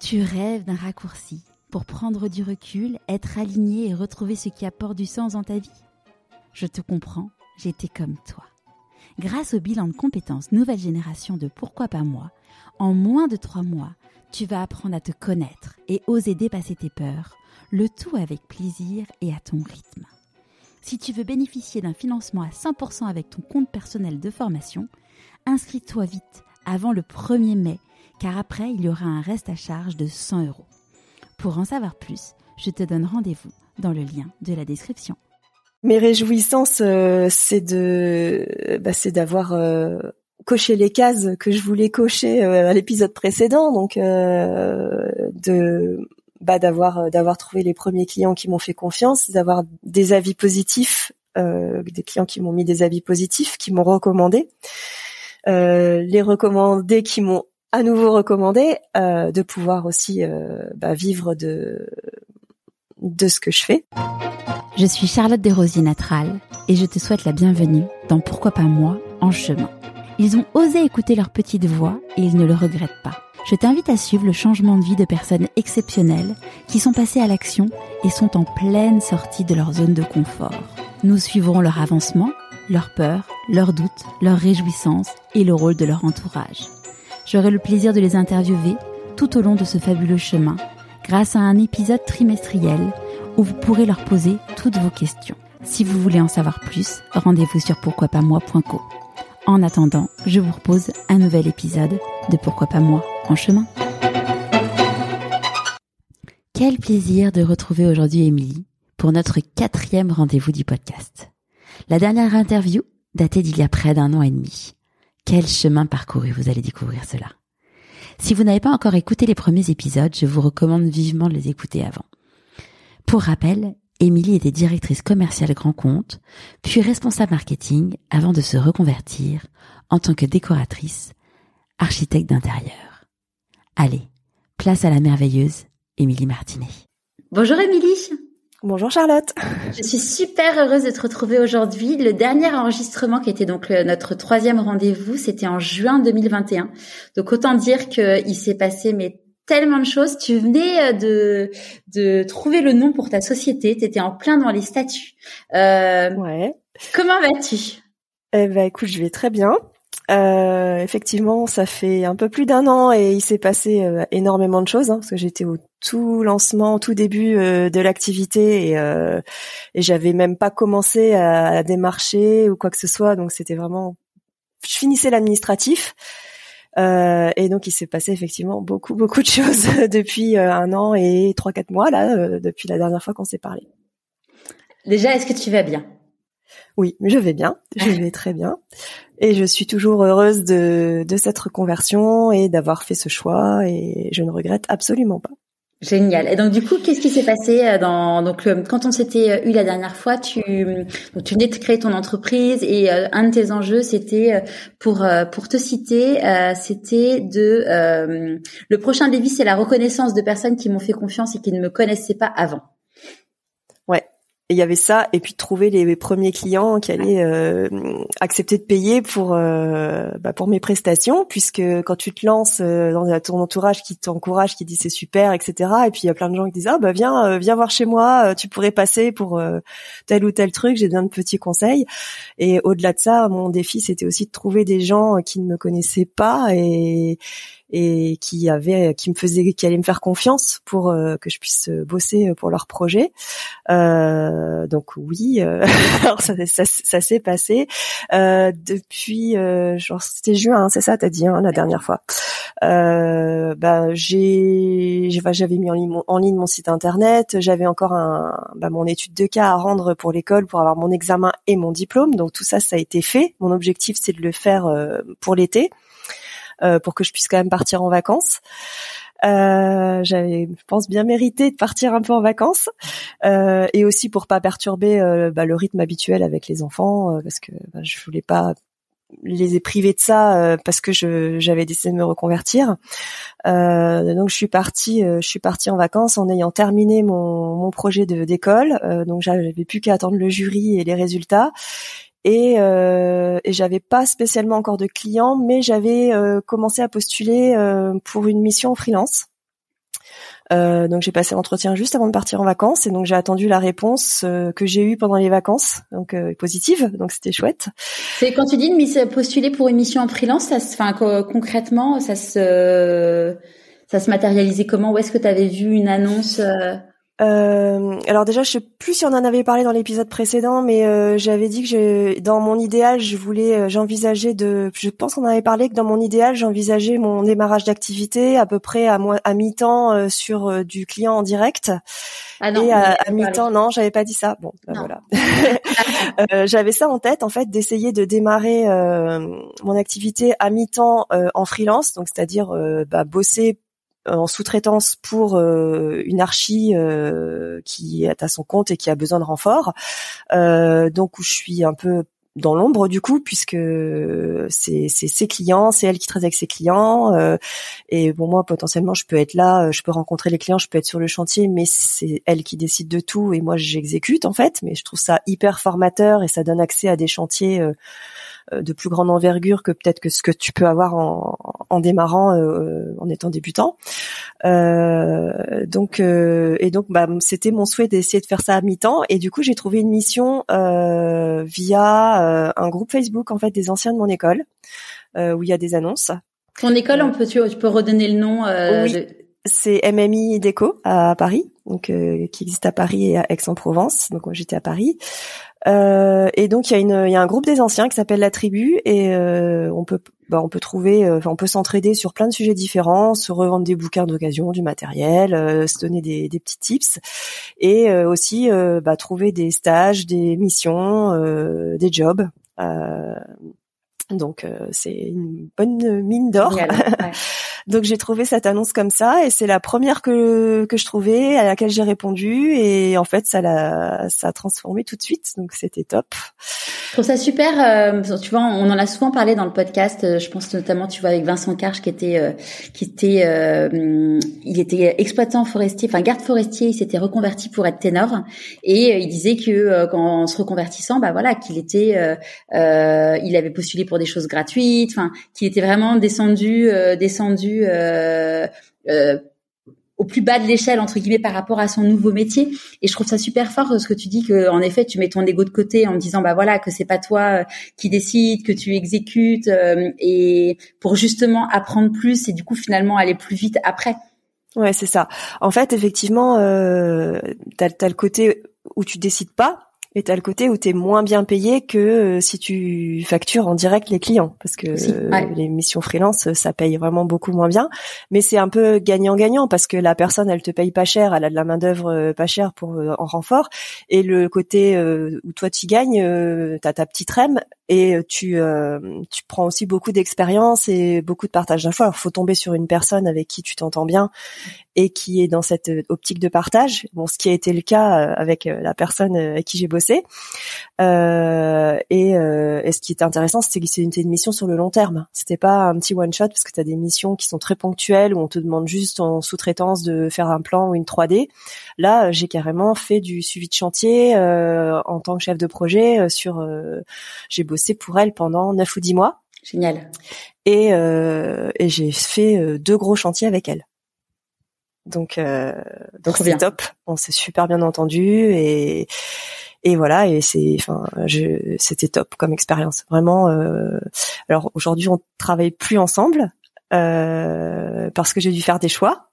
Tu rêves d'un raccourci pour prendre du recul, être aligné et retrouver ce qui apporte du sens dans ta vie? Je te comprends, j'étais comme toi. Grâce au bilan de compétences nouvelle génération de Pourquoi pas moi, en moins de 3 mois, tu vas apprendre à te connaître et oser dépasser tes peurs, le tout avec plaisir et à ton rythme. Si tu veux bénéficier d'un financement à 100% avec ton compte personnel de formation, inscris-toi vite avant le 1er mai, car après, il y aura un reste à charge de 100 €. Pour en savoir plus, je te donne rendez-vous dans le lien de la description. Mes réjouissances, c'est d'avoir coché les cases que je voulais cocher à l'épisode précédent, donc d'avoir trouvé les premiers clients qui m'ont fait confiance, d'avoir des avis positifs, des clients qui m'ont mis des avis positifs, qui m'ont recommandé, les recommandés qui m'ont à nouveau recommandé, de pouvoir aussi vivre de ce que je fais. Je suis Charlotte Desrosiers-Natral et je te souhaite la bienvenue dans Pourquoi pas moi en chemin. Ils ont osé écouter leur petite voix et ils ne le regrettent pas. Je t'invite à suivre le changement de vie de personnes exceptionnelles qui sont passées à l'action et sont en pleine sortie de leur zone de confort. Nous suivrons leur avancement, leurs peurs, leurs doutes, leurs réjouissances et le rôle de leur entourage. J'aurai le plaisir de les interviewer tout au long de ce fabuleux chemin grâce à un épisode trimestriel où vous pourrez leur poser toutes vos questions. Si vous voulez en savoir plus, rendez-vous sur pourquoipasmoi.co. En attendant, je vous propose un nouvel épisode de Pourquoi pas moi en chemin. Quel plaisir de retrouver aujourd'hui Émilie pour notre 4e rendez-vous du podcast. La dernière interview datait d'il y a près d'1 an et demi. Quel chemin parcouru, vous allez découvrir cela. Si vous n'avez pas encore écouté les premiers épisodes, je vous recommande vivement de les écouter avant. Pour rappel, Émilie était directrice commerciale grand compte, puis responsable marketing avant de se reconvertir en tant que décoratrice, architecte d'intérieur. Allez, place à la merveilleuse Émilie Martinet. Bonjour Émilie. Bonjour Charlotte. Je suis super heureuse de te retrouver aujourd'hui. Le dernier enregistrement qui était donc notre 3e rendez-vous, c'était en juin 2021. Donc autant dire qu'il s'est passé tellement de choses. Tu venais de trouver le nom pour ta société. Tu étais en plein dans les statuts. Ouais. Comment vas-tu? Écoute, je vais très bien. Effectivement, ça fait un peu plus d'1 an et il s'est passé énormément de choses, parce que j'étais au tout début de l'activité et j'avais même pas commencé à démarcher ou quoi que ce soit, donc c'était vraiment, je finissais l'administratif et donc il s'est passé effectivement beaucoup de choses depuis 1 an et 3-4 mois là, depuis la dernière fois qu'on s'est parlé. Déjà, est-ce que tu vas bien? Oui, je vais bien, je vais très bien. Et je suis toujours heureuse de cette reconversion et d'avoir fait ce choix et je ne regrette absolument pas. Génial. Et donc du coup, qu'est-ce qui s'est passé quand on s'était eu la dernière fois, tu venais de créer ton entreprise et un de tes enjeux c'était pour te citer, c'était le prochain défi, c'est la reconnaissance de personnes qui m'ont fait confiance et qui ne me connaissaient pas avant. Ouais. Et il y avait ça, et puis trouver les premiers clients qui allaient accepter de payer pour mes prestations, puisque quand tu te lances dans ton entourage qui t'encourage, qui dit c'est super, etc. Et puis il y a plein de gens qui disent viens voir chez moi, tu pourrais passer pour tel ou tel truc, j'ai besoin de petits conseils. Et au-delà de ça, mon défi c'était aussi de trouver des gens qui ne me connaissaient pas et qui allaient me faire confiance pour que je puisse bosser pour leur projet. Donc oui, alors ça s'est passé depuis c'était juin, c'est ça t'as dit la dernière fois. J'avais mis en ligne mon site internet, j'avais encore mon étude de cas à rendre pour l'école pour avoir mon examen et mon diplôme. Donc tout ça a été fait. Mon objectif c'est de le faire pour l'été. Pour que je puisse quand même partir en vacances. J'avais, je pense, bien mérité de partir un peu en vacances et aussi pour pas perturber le rythme habituel avec les enfants parce que je voulais pas les priver de ça parce que j'avais décidé de me reconvertir. Donc je suis partie en vacances en ayant terminé mon projet d'école. Donc j'avais plus qu'à attendre le jury et les résultats. Et j'avais pas spécialement encore de clients, mais j'avais commencé à postuler pour une mission freelance. Donc j'ai passé l'entretien juste avant de partir en vacances et donc j'ai attendu la réponse que j'ai eue pendant les vacances, donc positive, donc c'était chouette. C'est quand tu dis postuler pour une mission en freelance, concrètement, ça se matérialisait comment? Où est-ce que tu avais vu une annonce Alors déjà, je sais plus si on en avait parlé dans l'épisode précédent, mais j'avais dit que dans mon idéal, je pense qu'on en avait parlé que dans mon idéal, j'envisageais mon démarrage d'activité à peu près à mi-temps sur du client en direct. Ah non, et à mi-temps, non, j'avais pas dit ça. Bon, voilà. J'avais ça en tête, en fait, d'essayer de démarrer mon activité à mi-temps en freelance, donc c'est-à-dire bosser en sous-traitance pour une archi qui est à son compte et qui a besoin de renfort, donc où je suis un peu dans l'ombre du coup, puisque c'est ses clients, c'est elle qui traite avec ses clients, et bon, moi potentiellement je peux être là, je peux rencontrer les clients, je peux être sur le chantier, mais c'est elle qui décide de tout et moi j'exécute en fait. Mais je trouve ça hyper formateur et ça donne accès à des chantiers de plus grande envergure que peut-être que ce que tu peux avoir en démarrant en étant débutant. Donc c'était mon souhait d'essayer de faire ça à mi-temps et du coup j'ai trouvé une mission via un groupe Facebook en fait des anciens de mon école où il y a des annonces. Ton école, tu peux redonner le nom oui. C'est MMI Déco à Paris, donc qui existe à Paris et à Aix-en-Provence. Donc moi j'étais à Paris. Et donc il y a un groupe des anciens qui s'appelle La Tribu et on peut s'entraider sur plein de sujets différents, se revendre des bouquins d'occasion, du matériel, se donner des petits tips et aussi trouver des stages, des missions, des jobs. Donc c'est une bonne mine d'or. Ouais. Donc j'ai trouvé cette annonce comme ça et c'est la première que je trouvais, à laquelle j'ai répondu et en fait ça a transformé tout de suite, donc c'était top. Je trouve ça super. Tu vois, on en a souvent parlé dans le podcast. Je pense notamment, tu vois, avec Vincent Karch qui était, il était exploitant forestier, enfin garde forestier. Il s'était reconverti pour être ténor et il disait que en se reconvertissant, qu'il était, il avait postulé pour des choses gratuites, enfin, qu'il était vraiment descendu au plus bas de l'échelle entre guillemets par rapport à son nouveau métier. Et je trouve ça super fort ce que tu dis, que en effet tu mets ton ego de côté en me disant que c'est pas toi qui décide, que tu exécutes et pour justement apprendre plus et du coup finalement aller plus vite après. Ouais, c'est ça. En fait, effectivement, t'as le côté où tu décides pas. Et t'as le côté où t'es moins bien payé que si tu factures en direct les clients, parce que les missions freelance ça paye vraiment beaucoup moins bien, mais c'est un peu gagnant-gagnant parce que la personne elle te paye pas cher, elle a de la main d'œuvre pas chère pour en renfort, et le côté où toi tu gagnes, t'as ta petite rem et tu prends aussi beaucoup d'expérience et beaucoup de partage d'infos. Alors faut tomber sur une personne avec qui tu t'entends bien et qui est dans cette optique de partage. Bon, ce qui a été le cas avec la personne avec qui j'ai bossé. Et ce qui était intéressant, c'était que c'était une mission sur le long terme. C'était pas un petit one shot parce que tu as des missions qui sont très ponctuelles où on te demande juste en sous-traitance de faire un plan ou une 3D. Là, j'ai carrément fait du suivi de chantier en tant que chef de projet j'ai bossé pour elle pendant 9 ou 10 mois. Génial. Et j'ai fait 2 gros chantiers avec elle. Donc c'est top. On s'est super bien entendu et voilà, et c'était top comme expérience. Vraiment. Alors aujourd'hui, on travaille plus ensemble parce que j'ai dû faire des choix,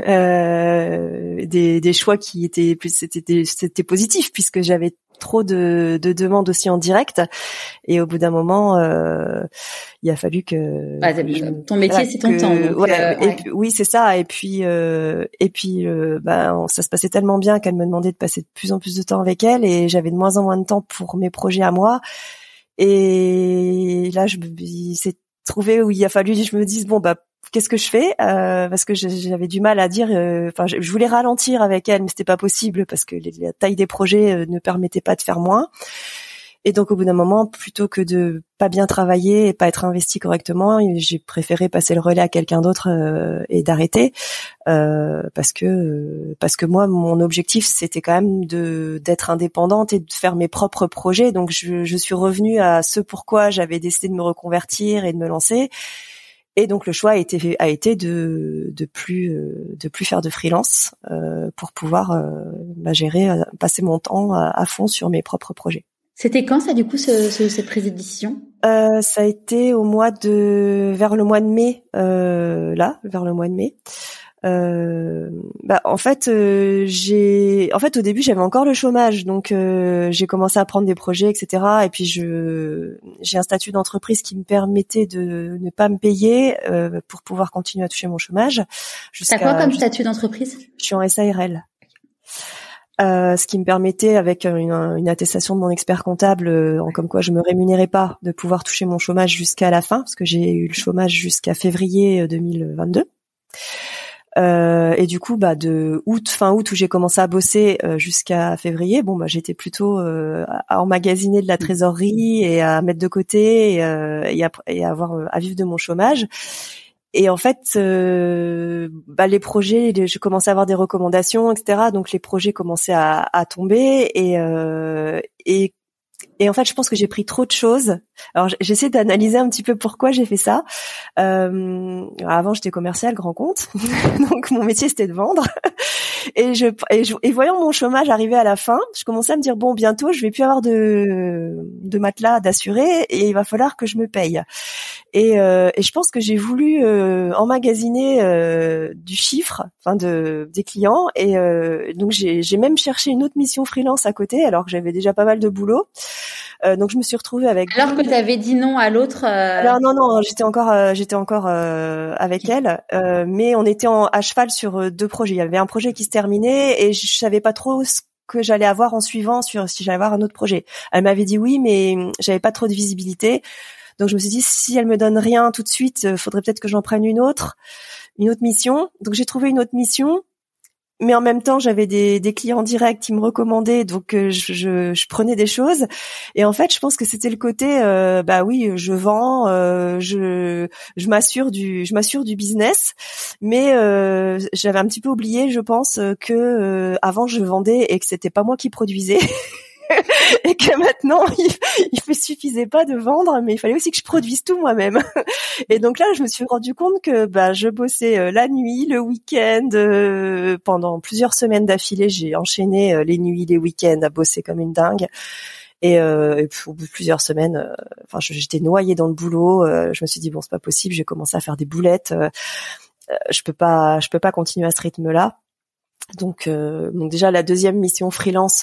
des choix qui étaient plus, c'était positif puisque j'avais trop de demandes aussi en direct et au bout d'un moment il a fallu que ton métier c'est ton temps donc, et puis, oui c'est ça et puis ça se passait tellement bien qu'elle me demandait de passer de plus en plus de temps avec elle et j'avais de moins en moins de temps pour mes projets à moi et là il s'est trouvé où il a fallu que je me dise qu'est-ce que je fais parce que j'avais du mal à dire je voulais ralentir avec elle mais c'était pas possible parce que la taille des projets ne permettait pas de faire moins et donc au bout d'un moment plutôt que de pas bien travailler et pas être investi correctement j'ai préféré passer le relais à quelqu'un d'autre et d'arrêter parce que moi mon objectif c'était quand même d'être indépendante et de faire mes propres projets donc je suis revenue à ce pourquoi j'avais décidé de me reconvertir et de me lancer. Et donc le choix a été de plus faire de freelance pour pouvoir passer mon temps à fond sur mes propres projets. C'était quand ça, du coup, cette prise de décision? Ça a été vers le mois de mai, vers le mois de mai. En fait au début j'avais encore le chômage, donc j'ai commencé à prendre des projets, etc. Et puis j'ai un statut d'entreprise qui me permettait de ne pas me payer pour pouvoir continuer à toucher mon chômage. T'as quoi comme statut d'entreprise? Je suis en SARL. Ce qui me permettait, avec une attestation de mon expert comptable, en comme quoi je me rémunérais pas, de pouvoir toucher mon chômage jusqu'à la fin, parce que j'ai eu le chômage jusqu'à février 2022. Et du coup, de fin août où j'ai commencé à bosser jusqu'à février, j'étais plutôt à emmagasiner de la trésorerie et à mettre de côté et à vivre de mon chômage. Et en fait, les projets, je commençais à avoir des recommandations, etc. Donc les projets commençaient à tomber et en fait, je pense que j'ai pris trop de choses. Alors, j'essaie d'analyser un petit peu pourquoi j'ai fait ça. Avant, j'étais commerciale grand compte, donc mon métier c'était de vendre. Et voyant mon chômage arriver à la fin, je commençais à me dire bientôt, je vais plus avoir de matelas d'assuré et il va falloir que je me paye. Et je pense que j'ai voulu emmagasiner du chiffre, des clients, et donc j'ai même cherché une autre mission freelance à côté, alors que j'avais déjà pas mal de boulot. Donc je me suis retrouvée avec. Alors que tu avais dit non à l'autre. Alors non, j'étais encore avec elle, mais on était à cheval sur deux projets. Il y avait un projet qui se terminait et je savais pas trop ce que j'allais avoir en suivant, sur si j'allais avoir un autre projet. Elle m'avait dit oui, mais j'avais pas trop de visibilité. Donc je me suis dit, si elle me donne rien tout de suite, faudrait peut-être que j'en prenne une autre mission. Donc j'ai trouvé une autre mission, mais en même temps j'avais des clients directs qui me recommandaient, donc je prenais des choses. Et en fait, je pense que c'était le côté, oui, je vends, je m'assure du business, mais j'avais un petit peu oublié, je pense, que avant je vendais et que c'était pas moi qui produisais. Et que maintenant il suffisait pas de vendre, mais il fallait aussi que je produise tout moi-même. Et donc là je me suis rendu compte que je bossais la nuit, le week-end, pendant plusieurs semaines d'affilée. J'ai enchaîné les nuits, les week-ends à bosser comme une dingue. Et au bout de plusieurs semaines, j'étais noyée dans le boulot. Je me suis dit c'est pas possible, j'ai commencé à faire des boulettes. Je peux pas continuer à ce rythme-là. Donc déjà la deuxième mission freelance.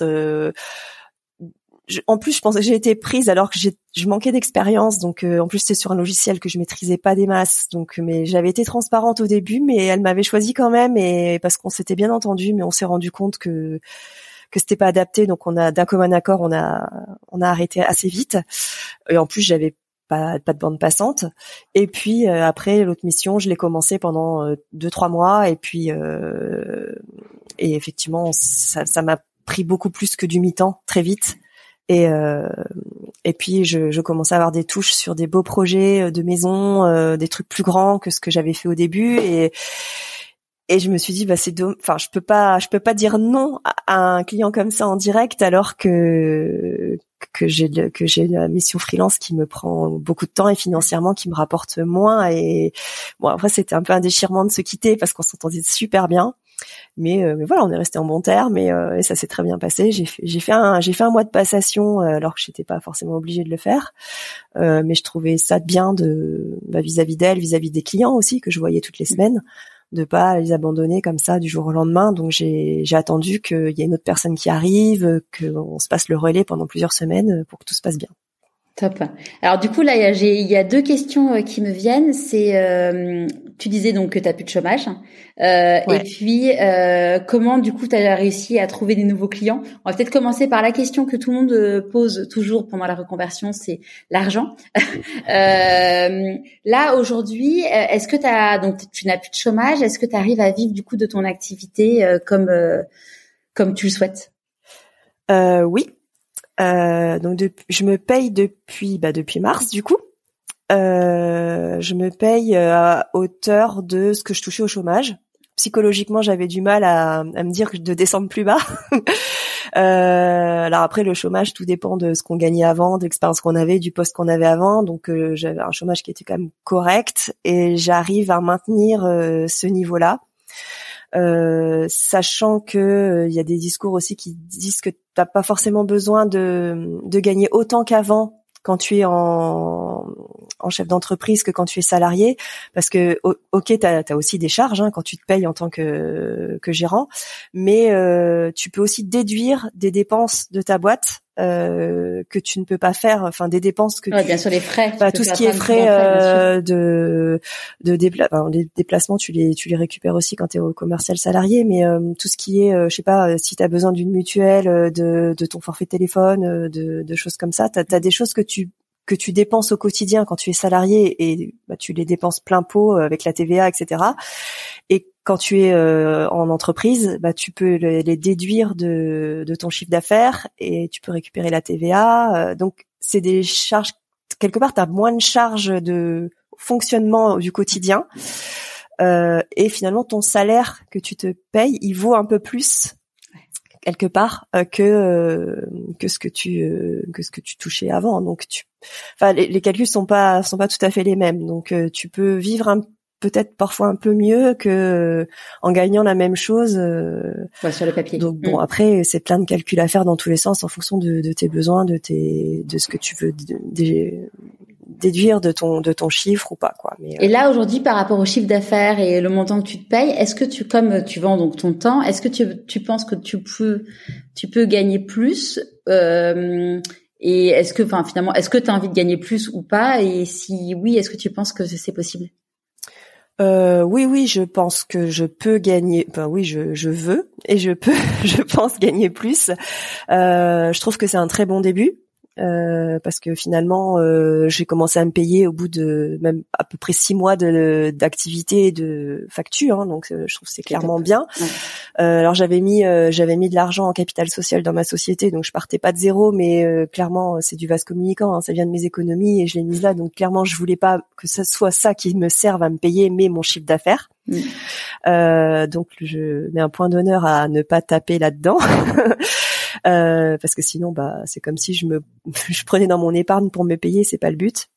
En plus, je pense que j'ai été prise alors que je manquais d'expérience. Donc, en plus, c'était sur un logiciel que je maîtrisais pas des masses. Donc, mais j'avais été transparente au début, mais elle m'avait choisi quand même, et parce qu'on s'était bien entendu, mais on s'est rendu compte que c'était pas adapté. Donc, d'un commun accord, on a arrêté assez vite. Et en plus, j'avais pas de bande passante. Et puis après, l'autre mission, je l'ai commencé pendant 2-3 mois, et puis et effectivement, ça m'a pris beaucoup plus que du mi-temps très vite. Et puis je commençais à avoir des touches sur des beaux projets de maison, des trucs plus grands que ce que j'avais fait au début, et je me suis dit je peux pas dire non à un client comme ça en direct, alors que j'ai la mission freelance qui me prend beaucoup de temps et financièrement qui me rapporte moins. Et après c'était un peu un déchirement de se quitter parce qu'on s'entendait super bien. Mais voilà, on est resté en bon terme, et ça s'est très bien passé. J'ai fait un mois de passation alors que j'étais pas forcément obligée de le faire, mais je trouvais ça bien vis-à-vis d'elle, vis-à-vis des clients aussi que je voyais toutes les semaines, de pas les abandonner comme ça du jour au lendemain. Donc j'ai attendu qu'il y ait une autre personne qui arrive, qu'on se passe le relais pendant plusieurs semaines pour que tout se passe bien. Top. Alors du coup là il y a deux questions qui me viennent. C'est tu disais donc que t'as plus de chômage, ouais. Et puis comment du coup t'as réussi à trouver des nouveaux clients. On va peut-être commencer par la question que tout le monde pose toujours pendant la reconversion, c'est l'argent. Là aujourd'hui, est-ce que tu n'as plus de chômage, est-ce que tu arrives à vivre du coup de ton activité comme tu le souhaites? Oui. Donc je me paye depuis mars du coup. Je me paye à hauteur de ce que je touchais au chômage. Psychologiquement, j'avais du mal à me dire de descendre plus bas. Alors après, le chômage, tout dépend de ce qu'on gagnait avant, de l'expérience qu'on avait, du poste qu'on avait avant. Donc j'avais un chômage qui était quand même correct et j'arrive à maintenir ce niveau-là. Sachant que il y a des discours aussi qui disent que t'as pas forcément besoin de gagner autant qu'avant quand tu es en chef d'entreprise que quand tu es salarié, parce que ok, t'as aussi des charges quand tu te payes en tant que gérant, mais tu peux aussi déduire des dépenses de ta boîte que tu ne peux pas faire, enfin des dépenses que bien sûr, les frais, tout ce qui est frais de les déplacements, tu les récupères aussi quand tu es au commercial salarié, mais tout ce qui est je sais pas, si tu as besoin d'une mutuelle, de ton forfait de téléphone, de choses comme ça, t'as des choses que tu dépenses au quotidien quand tu es salarié et tu les dépenses plein pot avec la TVA, etc. Et quand tu es en entreprise, tu peux les déduire de ton chiffre d'affaires et tu peux récupérer la TVA. Donc c'est des charges, quelque part tu as moins de charges de fonctionnement du quotidien. Et finalement ton salaire que tu te payes, il vaut un peu plus quelque part que ce que tu touchais avant. Donc les calculs sont pas tout à fait les mêmes. Donc tu peux vivre peut-être parfois un peu mieux que en gagnant la même chose sur le papier. Donc bon, après c'est plein de calculs à faire dans tous les sens en fonction de tes besoins, de ce que tu veux déduire de ton chiffre ou pas, quoi. Mais et là aujourd'hui, par rapport au chiffre d'affaires et le montant que tu te payes, est-ce que comme tu vends donc ton temps, est-ce que tu penses que tu peux gagner plus et est-ce que finalement est-ce que tu as envie de gagner plus ou pas, et si oui, est-ce que tu penses que c'est possible? Oui, je pense que je peux gagner. Oui, je veux et je peux, je pense gagner plus. Je trouve que c'est un très bon début. Parce que finalement j'ai commencé à me payer au bout de même à peu près 6 mois d'activité et de facture, donc je trouve que c'est clairement bien. Ouais. Alors j'avais mis de l'argent en capital social dans ma société, donc je partais pas de zéro, mais clairement c'est du vase communicant, ça vient de mes économies et je l'ai mise là, donc clairement je voulais pas que ça soit ça qui me serve à me payer, mais mon chiffre d'affaires. Donc je mets un point d'honneur à ne pas taper là-dedans. Parce que sinon c'est comme si je prenais dans mon épargne pour me payer, c'est pas le but.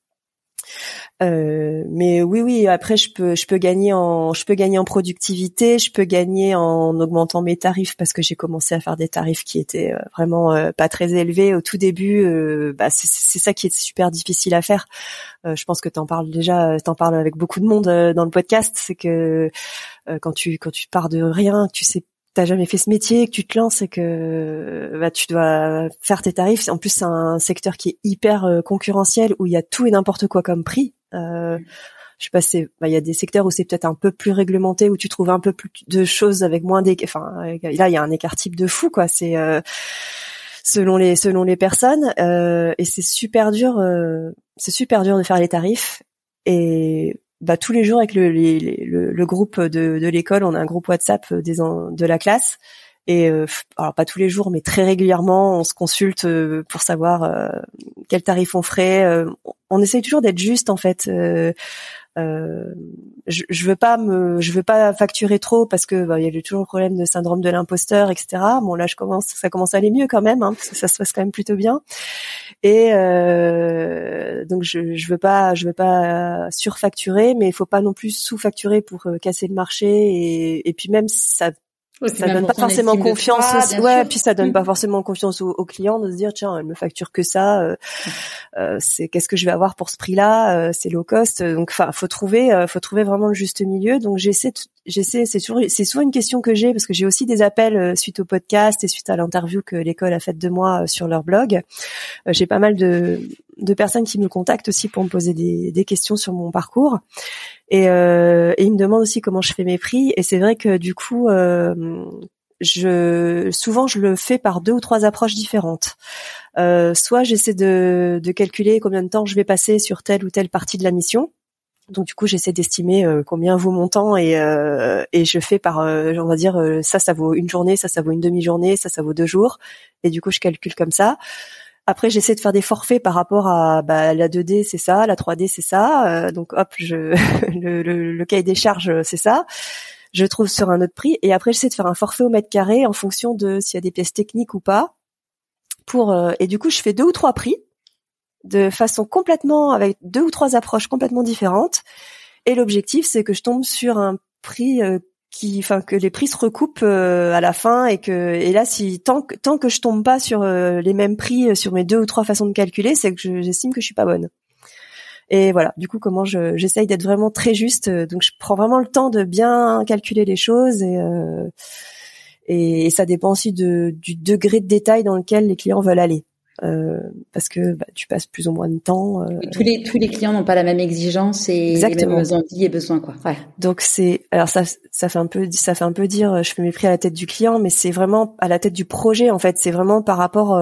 Mais oui, après je peux gagner en productivité, je peux gagner en augmentant mes tarifs, parce que j'ai commencé à faire des tarifs qui étaient vraiment pas très élevés au tout début. C'est ça qui est super difficile à faire. Je pense que t'en parles avec beaucoup de monde dans le podcast, c'est que quand tu pars de rien, tu sais, t'as jamais fait ce métier, que tu te lances et que tu dois faire tes tarifs. En plus, c'est un secteur qui est hyper concurrentiel, où il y a tout et n'importe quoi comme prix. Je sais pas, il y a des secteurs où c'est peut-être un peu plus réglementé, où tu trouves un peu plus de choses avec moins là il y a un écart type de fou, quoi. C'est selon les personnes, et c'est super dur de faire les tarifs. Et tous les jours avec le groupe de l'école, on a un groupe WhatsApp de la classe, et alors pas tous les jours, mais très régulièrement on se consulte pour savoir quel tarif on ferait. On essaye toujours d'être juste, en fait. Je veux pas facturer trop, parce que il y a toujours le problème de syndrome de l'imposteur, etc. Bon, là ça commence à aller mieux quand même, parce que ça se passe quand même plutôt bien. Et donc je veux pas surfacturer, mais il faut pas non plus sous-facturer pour casser le marché, et puis même ça donne pas forcément confiance. Puis ça donne pas forcément confiance aux clients, de se dire tiens, elle me facture que ça. Qu'est-ce que je vais avoir pour ce prix-là, c'est low cost. Donc faut trouver vraiment le juste milieu. Donc j'essaie, c'est souvent une question que j'ai, parce que j'ai aussi des appels suite au podcast et suite à l'interview que l'école a faite de moi sur leur blog. J'ai pas mal de personnes qui me contactent aussi pour me poser des questions sur mon parcours. Et ils me demandent aussi comment je fais mes prix. Et c'est vrai que du coup, souvent je le fais par 2 ou 3 approches différentes. Soit j'essaie de calculer combien de temps je vais passer sur telle ou telle partie de la mission. Donc du coup, j'essaie d'estimer combien vaut mon temps, et je fais par, on va dire, ça vaut une journée, ça vaut une demi-journée, ça vaut 2 jours. Et du coup, je calcule comme ça. Après, j'essaie de faire des forfaits par rapport à la 2D, c'est ça, la 3D, c'est ça. Donc hop, le cahier des charges, c'est ça. je trouve sur un autre prix, et après j'essaie de faire un forfait au mètre carré en fonction de s'il y a des pièces techniques ou pas. Et du coup, je fais 2 ou 3 prix de façon complètement, avec 2 ou 3 approches complètement différentes. Et l'objectif, c'est que je tombe sur un prix que les prix se recoupent à la fin, et là, tant que je tombe pas sur les mêmes prix sur mes 2 ou 3 façons de calculer, c'est que j'estime que je suis pas bonne. Et voilà, du coup, comment j'essaye d'être vraiment très juste. Donc, je prends vraiment le temps de bien calculer les choses, et ça dépend aussi du degré de détail dans lequel les clients veulent aller. Parce que tu passes plus ou moins de temps. Tous les clients n'ont pas la même exigence et Exactement. les mêmes envies et besoins, quoi. Ouais. Donc alors ça fait un peu dire je fais mes prix à la tête du client, mais c'est vraiment à la tête du projet en fait. C'est vraiment par rapport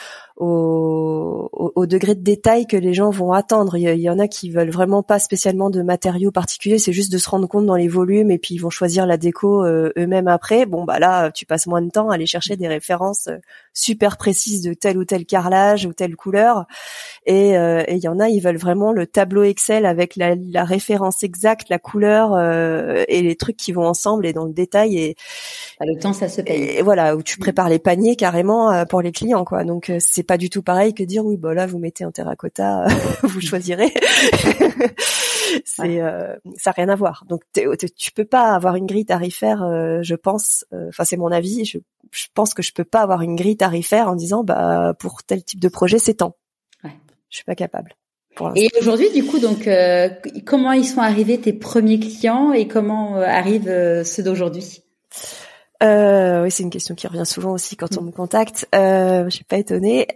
au degré de détail que les gens vont attendre. Il y en a qui veulent vraiment pas spécialement de matériaux particuliers, c'est juste de se rendre compte dans les volumes, et puis ils vont choisir la déco eux-mêmes après. Bon bah là, tu passes moins de temps à aller chercher des références super précises de tel ou tel carrelage ou telle couleur, et il y en a, ils veulent vraiment le tableau Excel avec la référence exacte, la couleur et les trucs qui vont ensemble et dans le détail, et le temps, ça se paye. Et voilà, où tu prépares les paniers carrément pour les clients, quoi. Donc c'est pas du tout pareil que dire oui, bah là vous mettez un terracotta, vous choisirez. Ça n'a rien à voir. Donc tu peux pas avoir une grille tarifaire, je pense. Enfin c'est mon avis. Je pense que je peux pas avoir une grille tarifaire en disant bah pour tel type de projet c'est tant. Ouais. Je suis pas capable. Et aujourd'hui, du coup, donc comment ils sont arrivés tes premiers clients et comment arrivent ceux d'aujourd'hui? Oui, c'est une question qui revient souvent aussi quand on me contacte. Je suis pas étonnée.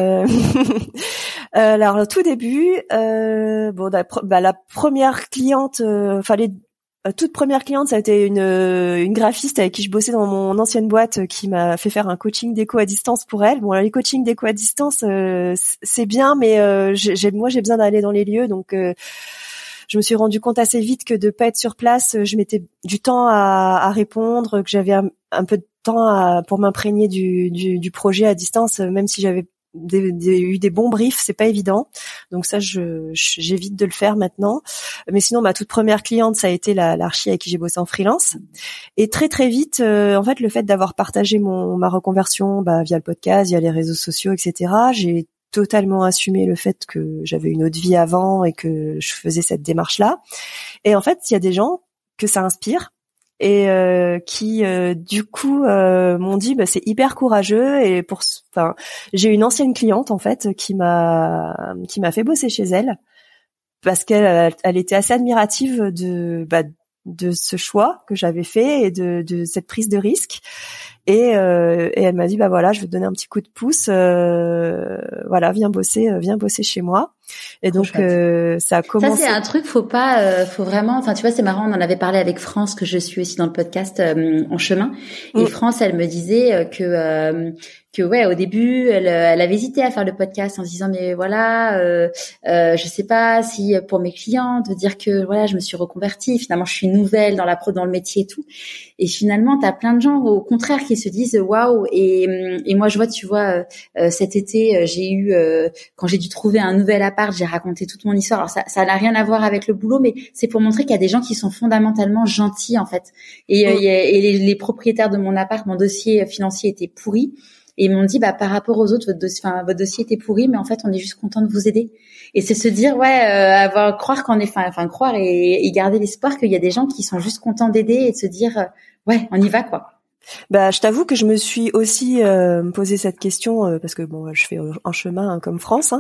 Alors, au tout début, la première cliente, les toute première cliente, ça a été une graphiste avec qui je bossais dans mon ancienne boîte, qui m'a fait faire un coaching déco à distance pour elle. Bon, les coachings déco à distance, c'est bien, mais j'ai besoin d'aller dans les lieux, donc je me suis rendu compte assez vite que de pas être sur place, je mettais du temps à répondre, que j'avais un peu de temps pour m'imprégner du projet à distance, même si j'avais eu des bons briefs, c'est pas évident. Donc ça, j'évite de le faire maintenant. Mais sinon, ma toute première cliente, ça a été l'archi avec qui j'ai bossé en freelance. Et très très vite, en fait, le fait d'avoir partagé ma reconversion via le podcast, via les réseaux sociaux, etc., j'ai totalement assumé le fait que j'avais une autre vie avant et que je faisais cette démarche-là. Et en fait, il y a des gens que ça inspire et qui du coup m'ont dit c'est hyper courageux, et j'ai une ancienne cliente en fait qui m'a fait bosser chez elle parce qu'elle était assez admirative de ce choix que j'avais fait et de cette prise de risque. Et elle m'a dit je vais te donner un petit coup de pouce, viens bosser chez moi. Et donc ça a commencé. Ça c'est un truc, faut vraiment, tu vois, c'est marrant, on en avait parlé avec France, que je suis aussi dans le podcast En Chemin, et France, elle me disait que ouais, au début elle avait hésité à faire le podcast en se disant mais voilà, je sais pas si pour mes clients de dire que voilà, je me suis reconvertie, finalement je suis nouvelle dans le métier et tout, et finalement t'as plein de gens au contraire qui se disent waouh, et moi je vois, tu vois, cet été j'ai eu quand j'ai dû trouver un nouvel appart, j'ai raconté toute mon histoire. Alors ça n'a rien à voir avec le boulot, mais c'est pour montrer qu'il y a des gens qui sont fondamentalement gentils en fait, et les propriétaires de mon appart, mon dossier financier était pourri. Et ils m'ont dit, par rapport aux autres, votre dossier était pourri, mais en fait, on est juste content de vous aider. Et c'est se dire, croire qu'on est, croire et garder l'espoir qu'il y a des gens qui sont juste contents d'aider, et de se dire, on y va, quoi. Je t'avoue que je me suis aussi posé cette question parce que je fais un chemin comme France,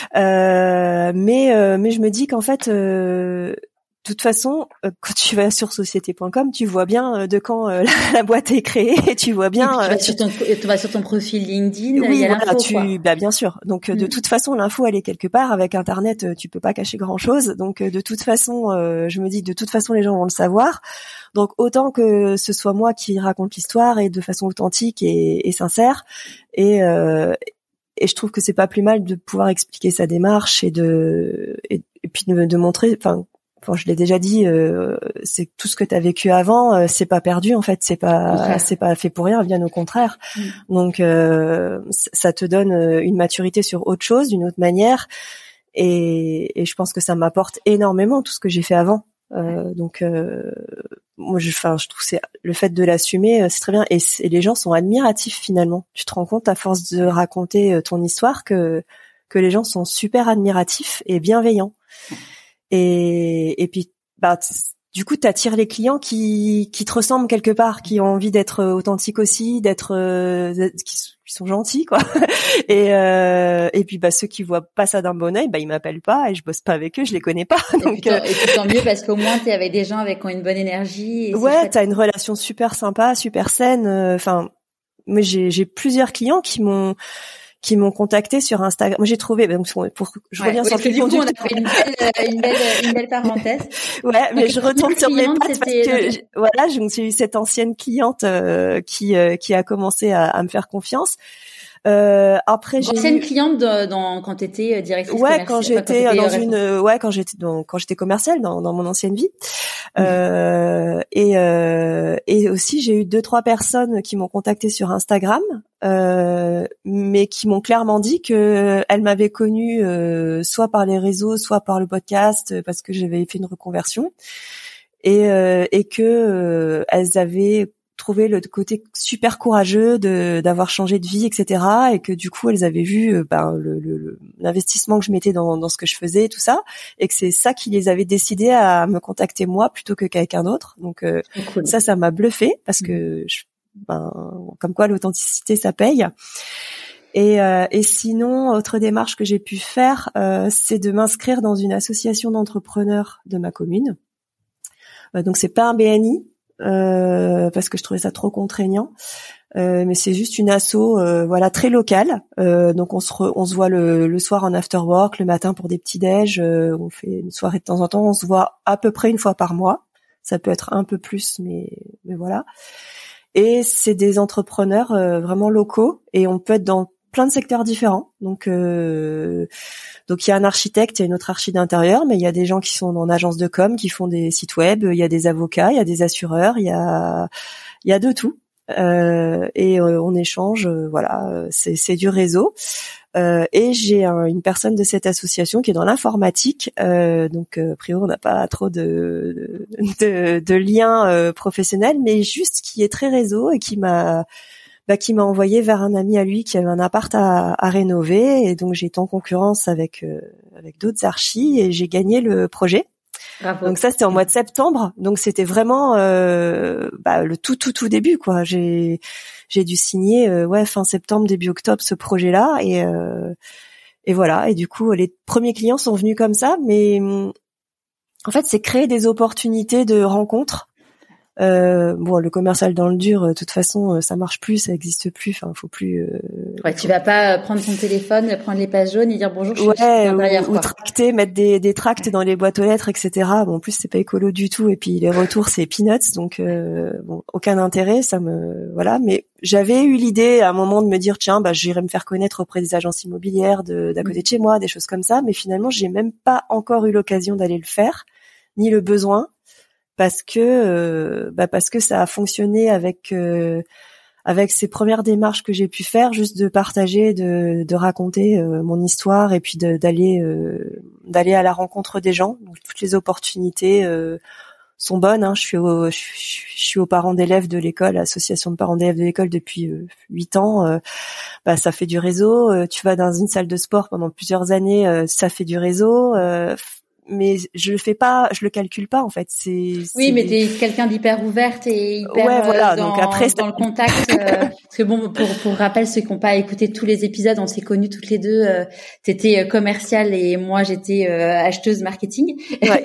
mais je me dis qu'en fait de toute façon, quand tu vas sur société.com, tu vois bien de quand la boîte est créée, et tu vois bien. Tu vas sur ton profil LinkedIn. Oui, il y a l'info, bien sûr. Donc de toute façon, l'info elle est quelque part. Avec Internet, tu peux pas cacher grand chose. Donc de toute façon, je me dis de toute façon les gens vont le savoir. Donc autant que ce soit moi qui raconte l'histoire, et de façon authentique et sincère. Et je trouve que c'est pas plus mal de pouvoir expliquer sa démarche et puis de montrer. Je l'ai déjà dit, c'est tout ce que tu as vécu avant, c'est pas perdu en fait, c'est pas fait pour rien, bien au contraire. Donc ça te donne une maturité sur autre chose, d'une autre manière, et je pense que ça m'apporte énormément tout ce que j'ai fait avant. Donc moi, je trouve c'est le fait de l'assumer, c'est très bien. Et les gens sont admiratifs finalement. Tu te rends compte à force de raconter ton histoire que les gens sont super admiratifs et bienveillants. Et puis du coup, t'attires les clients qui te ressemblent quelque part, qui ont envie d'être authentiques aussi, qui sont gentils, quoi. Et puis, ceux qui voient pas ça d'un bon œil, ils m'appellent pas et je bosse pas avec eux, je les connais pas. Donc, et puis tant mieux parce qu'au moins t'es avec des gens avec qui ont une bonne énergie. Et ouais, t'as une relation super sympa, super saine. Moi, j'ai plusieurs clients qui m'ont contacté sur Instagram. Moi, j'ai trouvé, donc je reviens sur le du coup, on a fait une belle parenthèse. Ouais, mais je retourne sur mes pattes parce que voilà, j'ai eu cette ancienne cliente qui a commencé à me faire confiance. Après, j'ai une cliente quand t'étais directrice commerciale. Quand j'étais quand j'étais commerciale dans mon ancienne vie. Et aussi j'ai eu 2-3 personnes qui m'ont contacté sur Instagram, mais qui m'ont clairement dit que elles m'avaient connue soit par les réseaux, soit par le podcast, parce que j'avais fait une reconversion, et que elles avaient trouvé le côté super courageux d'avoir changé de vie, etc. Et que du coup elles avaient vu l'investissement que je mettais dans ce que je faisais, tout ça, et que c'est ça qui les avait décidé à me contacter moi plutôt que quelqu'un d'autre. Donc cool. Ça m'a bluffé parce que comme quoi l'authenticité ça paye. Et sinon, autre démarche que j'ai pu faire, c'est de m'inscrire dans une association d'entrepreneurs de ma commune. Donc c'est pas un BNI. Parce que je trouvais ça trop contraignant, mais c'est juste une asso très locale, donc on se voit le soir en after work, le matin pour des petits déj, on fait une soirée de temps en temps, on se voit à peu près une fois par mois, ça peut être un peu plus, mais voilà. Et c'est des entrepreneurs vraiment locaux, et on peut être dans plein de secteurs différents. Donc il y a un architecte, il y a une autre archi d'intérieur, mais il y a des gens qui sont en agence de com, qui font des sites web, il y a des avocats, il y a des assureurs, il y a de tout. Et on échange, c'est du réseau. Et j'ai une personne de cette association qui est dans l'informatique, donc a priori on n'a pas trop de liens professionnels, mais juste qui est très réseau et qui m'a envoyé vers un ami à lui qui avait un appart à rénover, et donc j'ai été en concurrence avec d'autres archis et j'ai gagné le projet. Bravo. Donc ça c'était en mois de septembre, donc c'était vraiment le tout début, quoi. J'ai dû signer fin septembre début octobre ce projet-là, et voilà, et du coup les premiers clients sont venus comme ça, mais en fait c'est créer des opportunités de rencontres. Le commercial dans le dur, de toute façon, ça marche plus, ça existe plus. Enfin, faut plus. Tu vas pas prendre ton téléphone, prendre les pages jaunes et dire bonjour. Je suis ou tracter, mettre des tracts dans les boîtes aux lettres, etc. Bon, en plus, c'est pas écolo du tout. Et puis les retours, c'est peanuts, donc aucun intérêt. Mais j'avais eu l'idée à un moment de me dire tiens, j'irai me faire connaître auprès des agences immobilières d'à côté de chez moi, des choses comme ça. Mais finalement, j'ai même pas encore eu l'occasion d'aller le faire, ni le besoin. Parce que ça a fonctionné avec ces premières démarches que j'ai pu faire, juste de partager, de raconter mon histoire, et puis d'aller à la rencontre des gens. Donc, toutes les opportunités sont bonnes, hein. Je suis aux parents d'élèves de l'école, association de parents d'élèves de l'école depuis 8 ans. Ça fait du réseau. Tu vas dans une salle de sport pendant plusieurs années, ça fait du réseau. Mais je le calcule pas, en fait. Oui, mais t'es quelqu'un d'hyper ouverte et hyper donc après, dans le contact. Parce que bon, pour rappel, ceux qui n'ont pas écouté tous les épisodes, on s'est connus toutes les deux. T'étais commerciale et moi j'étais acheteuse marketing. Ouais.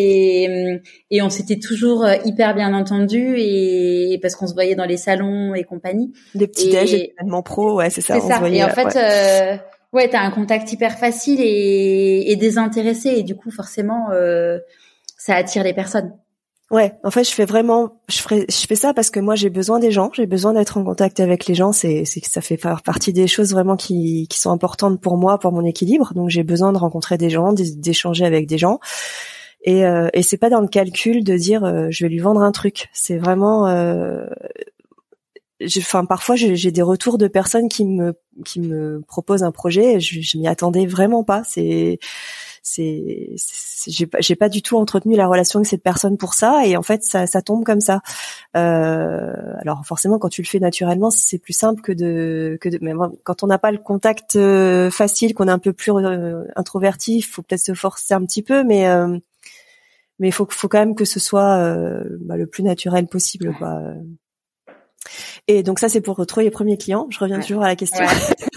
Et on s'était toujours hyper bien entendus, et parce qu'on se voyait dans les salons et compagnie. Des petits déj, des événements pro, ouais, c'est ça. C'est ça. Et en fait. Ouais, t'as un contact hyper facile et désintéressé, et du coup forcément ça attire les personnes. Ouais, en fait, je fais ça parce que moi j'ai besoin des gens, j'ai besoin d'être en contact avec les gens, c'est que ça fait partie des choses vraiment qui sont importantes pour moi, pour mon équilibre. Donc j'ai besoin de rencontrer des gens, d'échanger avec des gens. Et c'est pas dans le calcul de dire je vais lui vendre un truc. C'est vraiment parfois j'ai des retours de personnes qui me me propose un projet. Je m'y attendais vraiment pas. J'ai pas du tout entretenu la relation avec cette personne pour ça, et en fait ça tombe comme ça. Alors forcément, quand tu le fais naturellement, c'est plus simple que de même quand on n'a pas le contact facile, qu'on est un peu plus introverti, il faut peut-être se forcer un petit peu, mais il faut quand même que ce soit le plus naturel possible, quoi. Et donc ça, c'est pour retrouver les premiers clients. Je reviens toujours à la question.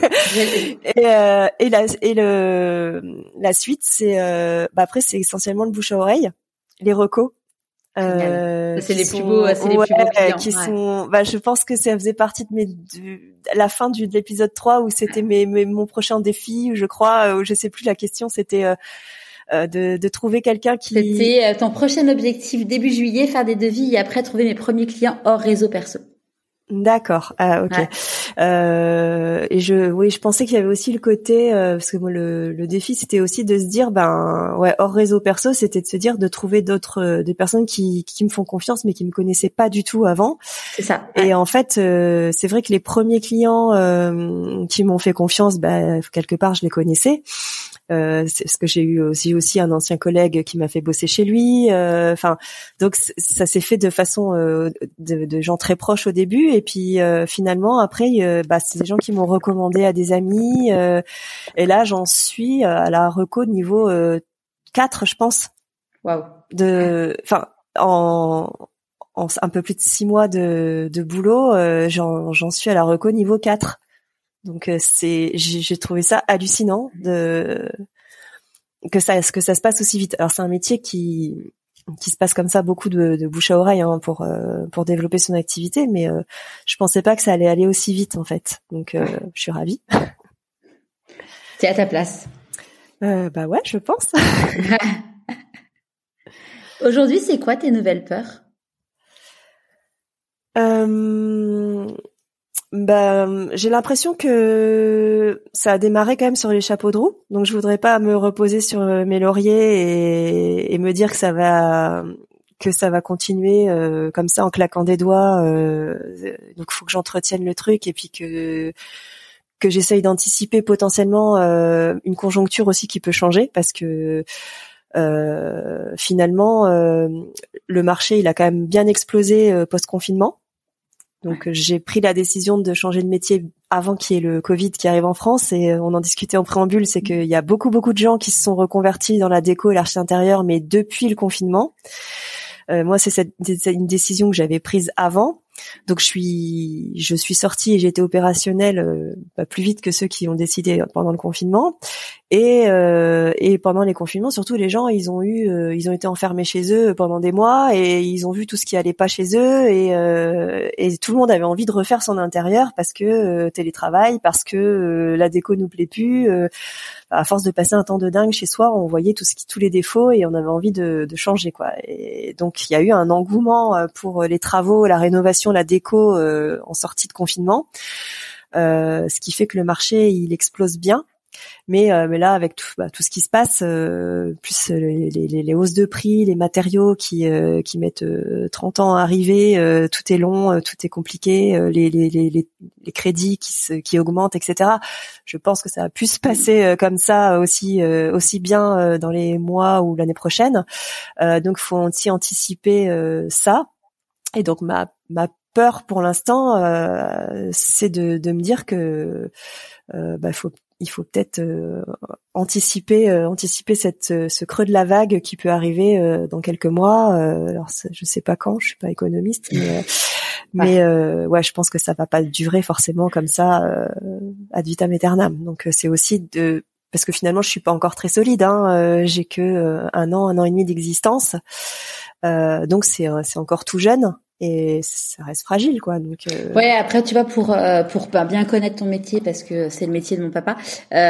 Et la suite, c'est après, c'est essentiellement le bouche à oreille, les recos. C'est les plus beaux clients. Qui sont, je pense que ça faisait partie de la fin de l'épisode 3 où c'était mon prochain défi, je crois, où je sais plus la question, c'était de trouver quelqu'un qui... C'était ton prochain objectif début juillet, faire des devis et après trouver mes premiers clients hors réseau perso. D'accord. Ah, ok. Ouais. Et je pensais qu'il y avait aussi le côté parce que moi le défi c'était aussi de se dire hors réseau perso, c'était de se dire de trouver des personnes qui me font confiance mais qui me connaissaient pas du tout avant. C'est ça. Ouais. Et en fait c'est vrai que les premiers clients qui m'ont fait confiance, quelque part je les connaissais. C'est parce que j'ai eu aussi un ancien collègue qui m'a fait bosser chez lui. Donc ça s'est fait de façon de gens très proches au début, et puis finalement après, c'est des gens qui m'ont recommandé à des amis. Et là, j'en suis à la reco de niveau 4, je pense. Waouh. En un peu plus de 6 mois de boulot, j'en suis à la reco niveau 4. Donc j'ai trouvé ça hallucinant que ça se passe aussi vite. Alors c'est un métier qui se passe comme ça, beaucoup de bouche à oreille pour développer son activité, mais je pensais pas que ça allait aller aussi vite en fait. Donc je suis ravie. T'es à ta place. Ouais, je pense. Aujourd'hui, c'est quoi tes nouvelles peurs? J'ai l'impression que ça a démarré quand même sur les chapeaux de roue, donc je voudrais pas me reposer sur mes lauriers et me dire que ça va continuer comme ça en claquant des doigts. Donc faut que j'entretienne le truc, et puis que j'essaye d'anticiper potentiellement une conjoncture aussi qui peut changer, parce que finalement le marché il a quand même bien explosé post-confinement. Donc j'ai pris la décision de changer de métier avant qu'il y ait le Covid qui arrive en France, et on en discutait en préambule, c'est qu'il y a beaucoup de gens qui se sont reconvertis dans la déco et l'archi intérieur, mais depuis le confinement. Moi, c'est une décision que j'avais prise avant. Donc je suis sortie et j'ai été opérationnelle plus vite que ceux qui ont décidé pendant le confinement. Et pendant les confinements, surtout, les gens ils ont été enfermés chez eux pendant des mois, et ils ont vu tout ce qui allait pas chez eux, et tout le monde avait envie de refaire son intérieur parce que télétravail, parce que la déco nous plaît plus. À force de passer un temps de dingue chez soi, on voyait tous les défauts et on avait envie de changer, quoi. Et donc il y a eu un engouement pour les travaux, la rénovation, la déco en sortie de confinement, ce qui fait que le marché il explose bien. Mais là, avec tout ce qui se passe, plus les hausses de prix, les matériaux qui mettent 30 ans à arriver, tout est long, tout est compliqué, les crédits qui augmentent, etc. Je pense que ça a pu se passer comme ça aussi bien dans les mois ou l'année prochaine. Donc, faut aussi anticiper ça. Et donc, ma peur pour l'instant, c'est de me dire que il faut peut-être anticiper ce creux de la vague qui peut arriver dans quelques mois. Alors je sais pas quand, je suis pas économiste, mais je pense que ça va pas durer forcément comme ça ad vitam aeternam. Donc c'est aussi parce que finalement je suis pas encore très solide, j'ai que un an et demi d'existence, donc c'est encore tout jeune. Et ça reste fragile, quoi. Donc ouais, après tu vois, pour bien connaître ton métier, parce que c'est le métier de mon papa,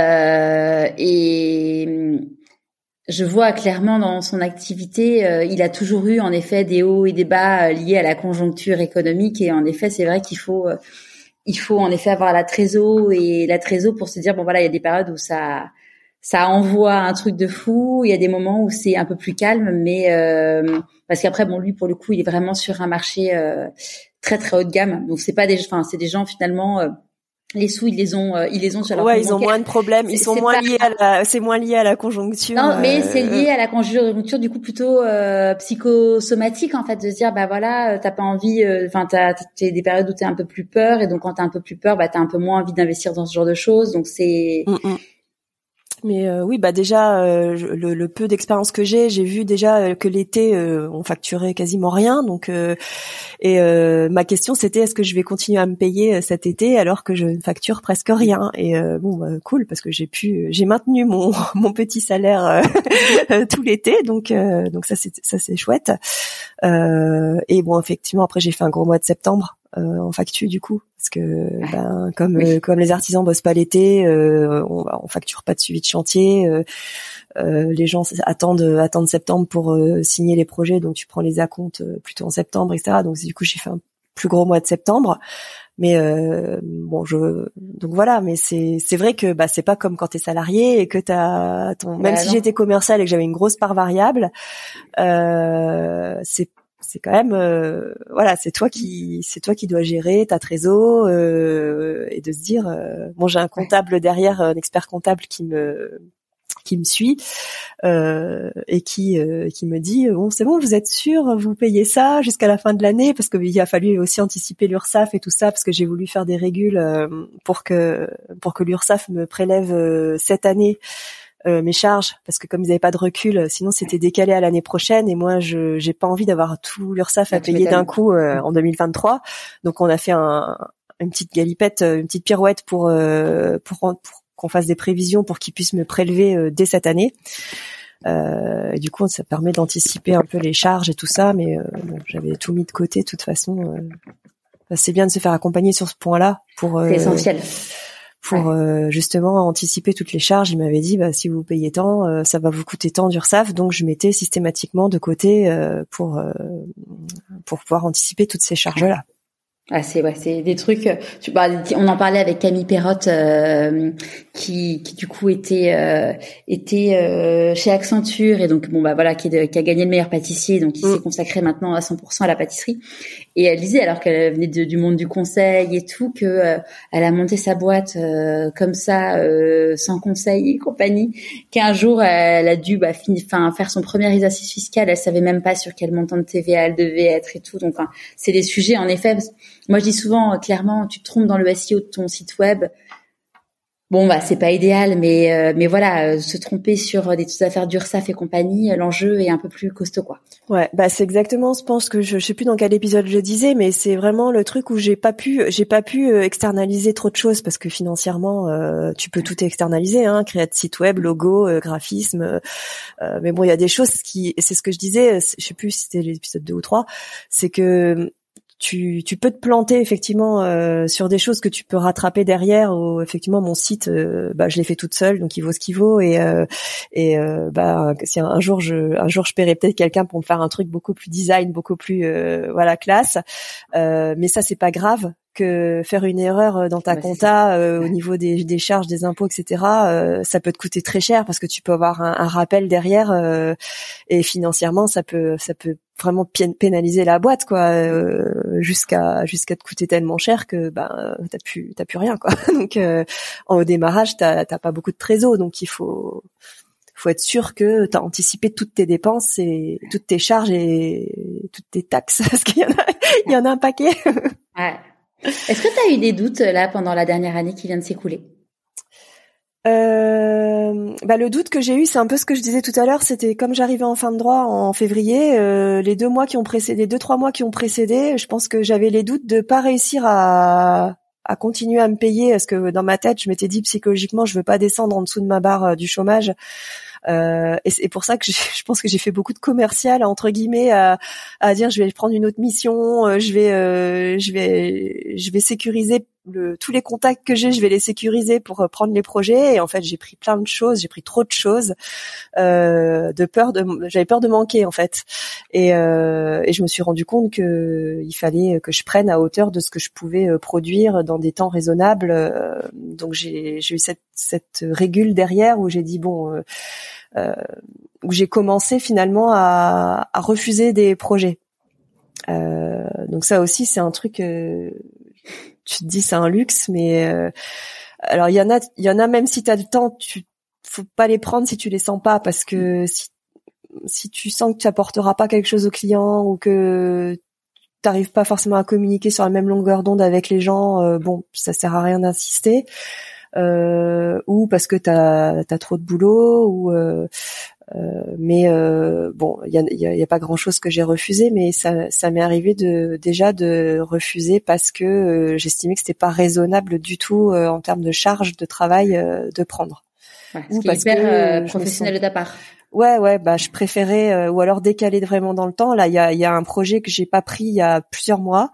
et je vois clairement dans son activité, il a toujours eu en effet des hauts et des bas liés à la conjoncture économique, et en effet c'est vrai qu'il faut en effet avoir la trésor pour se dire bon voilà, il y a des périodes où ça envoie un truc de fou, il y a des moments où c'est un peu plus calme, mais parce qu'après bon, lui pour le coup il est vraiment sur un marché très très haut de gamme, donc c'est des gens finalement les sous ils les ont sur leur compte ils ont bancaire. moins de problèmes, ils sont moins liés c'est moins lié à la conjoncture. Non, mais c'est lié à la conjoncture du coup plutôt psychosomatique en fait, de se dire bah voilà, t'as pas envie, enfin t'as des périodes où t'es un peu plus peur, et donc quand t'as un peu plus peur, bah t'as un peu moins envie d'investir dans ce genre de choses, donc c'est Mais oui, bah déjà le peu d'expérience que j'ai vu déjà que l'été on facturait quasiment rien, donc ma question c'était est-ce que je vais continuer à me payer cet été alors que je ne facture presque rien, et cool, parce que j'ai maintenu mon petit salaire tout l'été, donc ça c'est chouette, et bon effectivement après j'ai fait un gros mois de septembre en facture du coup, parce que comme les artisans bossent pas l'été, on facture pas de suivi de chantier, les gens attendent septembre pour signer les projets, donc tu prends les acomptes plutôt en septembre, etc. Donc du coup j'ai fait un plus gros mois de septembre, mais donc voilà, mais c'est vrai que c'est pas comme quand t'es salarié et que t'as même si j'étais commercial et que j'avais une grosse part variable, c'est quand même c'est toi qui dois gérer ta trésor, et de se dire j'ai un comptable derrière, un expert comptable qui me suit et qui me dit bon c'est bon, vous êtes sûr, vous payez ça jusqu'à la fin de l'année, parce qu'il a fallu aussi anticiper l'URSSAF et tout ça, parce que j'ai voulu faire des régules pour que l'URSSAF me prélève cette année mes charges, parce que comme ils n'avaient pas de recul, sinon c'était décalé à l'année prochaine, et moi j'ai pas envie d'avoir tout l'URSSAF à payer d'un coup en 2023. Donc on a fait une petite galipette, une petite pirouette pour qu'on fasse des prévisions pour qu'ils puissent me prélever dès cette année. Et du coup ça permet d'anticiper un peu les charges et tout ça, mais j'avais tout mis de côté de toute façon. C'est bien de se faire accompagner sur ce point-là pour c'est essentiel. Pour justement anticiper toutes les charges. Il m'avait dit si vous payez tant, ça va vous coûter tant d'URSSAF, donc je mettais systématiquement de côté pour pouvoir anticiper toutes ces charges-là. Ah, c'est des trucs. On en parlait avec Camille Perrotte, qui du coup était chez Accenture, et donc qui a gagné le meilleur pâtissier, donc il s'est consacré maintenant à 100% à la pâtisserie. Et elle disait, alors qu'elle venait du monde du conseil et tout, que elle a monté sa boîte comme ça, sans conseil et compagnie, qu'un jour elle a dû faire son premier exercice fiscal, elle savait même pas sur quel montant de TVA elle devait être et tout. Donc c'est des sujets en effet. Moi, je dis souvent, clairement, tu te trompes dans le SEO de ton site web. Bon, c'est pas idéal, mais voilà, se tromper sur des petites affaires d'URSSAF et compagnie, l'enjeu est un peu plus costaud, quoi. Ouais, c'est exactement, je pense que je sais plus dans quel épisode je le disais, mais c'est vraiment le truc où j'ai pas pu externaliser trop de choses, parce que financièrement, tu peux tout externaliser, créer de site web, logo, graphisme, mais bon, il y a des choses et c'est ce que je disais, je sais plus si c'était l'épisode 2 ou 3, c'est que tu peux te planter effectivement sur des choses que tu peux rattraper derrière, où effectivement mon site je l'ai fait toute seule, donc il vaut ce qu'il vaut, et si un jour je paierai peut-être quelqu'un pour me faire un truc beaucoup plus design, beaucoup plus classe, mais ça c'est pas grave, que faire une erreur dans ta compta au niveau des charges, des impôts, etc. Ça peut te coûter très cher, parce que tu peux avoir un rappel derrière, et financièrement ça peut vraiment pénaliser la boîte, quoi, jusqu'à te coûter tellement cher que t'as plus rien, quoi. Donc au démarrage t'as pas beaucoup de trésor, donc il faut être sûr que t'as anticipé toutes tes dépenses et toutes tes charges et toutes tes taxes, parce qu'il y en a un paquet. Ouais. Est-ce que tu as eu des doutes là pendant la dernière année qui vient de s'écouler? Le doute que j'ai eu, c'est un peu ce que je disais tout à l'heure, c'était comme j'arrivais en fin de droit en février, les 2-3 mois qui ont précédé, je pense que j'avais les doutes de pas réussir à continuer à me payer, parce que dans ma tête, je m'étais dit psychologiquement, je veux pas descendre en dessous de ma barre du chômage. Et c'est pour ça que je pense que j'ai fait beaucoup de commercial, entre guillemets, à dire je vais prendre une autre mission, je vais sécuriser tous les contacts que je vais les sécuriser pour prendre les projets. Et en fait j'ai pris plein de choses, j'ai pris trop de choses, j'avais peur de manquer en fait, et je me suis rendu compte que il fallait que je prenne à hauteur de ce que je pouvais produire dans des temps raisonnables. Donc j'ai eu cette régule derrière, où j'ai dit où j'ai commencé finalement à refuser des projets. Donc ça aussi c'est un truc, tu te dis c'est un luxe, mais alors il y en a même si t'as le temps, faut pas les prendre si tu les sens pas, parce que si tu sens que tu apporteras pas quelque chose au client ou que t'arrives pas forcément à communiquer sur la même longueur d'onde avec les gens, bon, ça sert à rien d'insister, ou parce que t'as trop de boulot, ou mais bon, il y a pas grand chose que j'ai refusé, mais ça m'est arrivé déjà de refuser parce que j'estimais que c'était pas raisonnable du tout en termes de charge de travail de prendre. Ouais, ce qui est hyper professionnel de ta part. Ouais, bah je préférais ou alors décaler vraiment dans le temps. Là, il y a un projet que j'ai pas pris il y a plusieurs mois.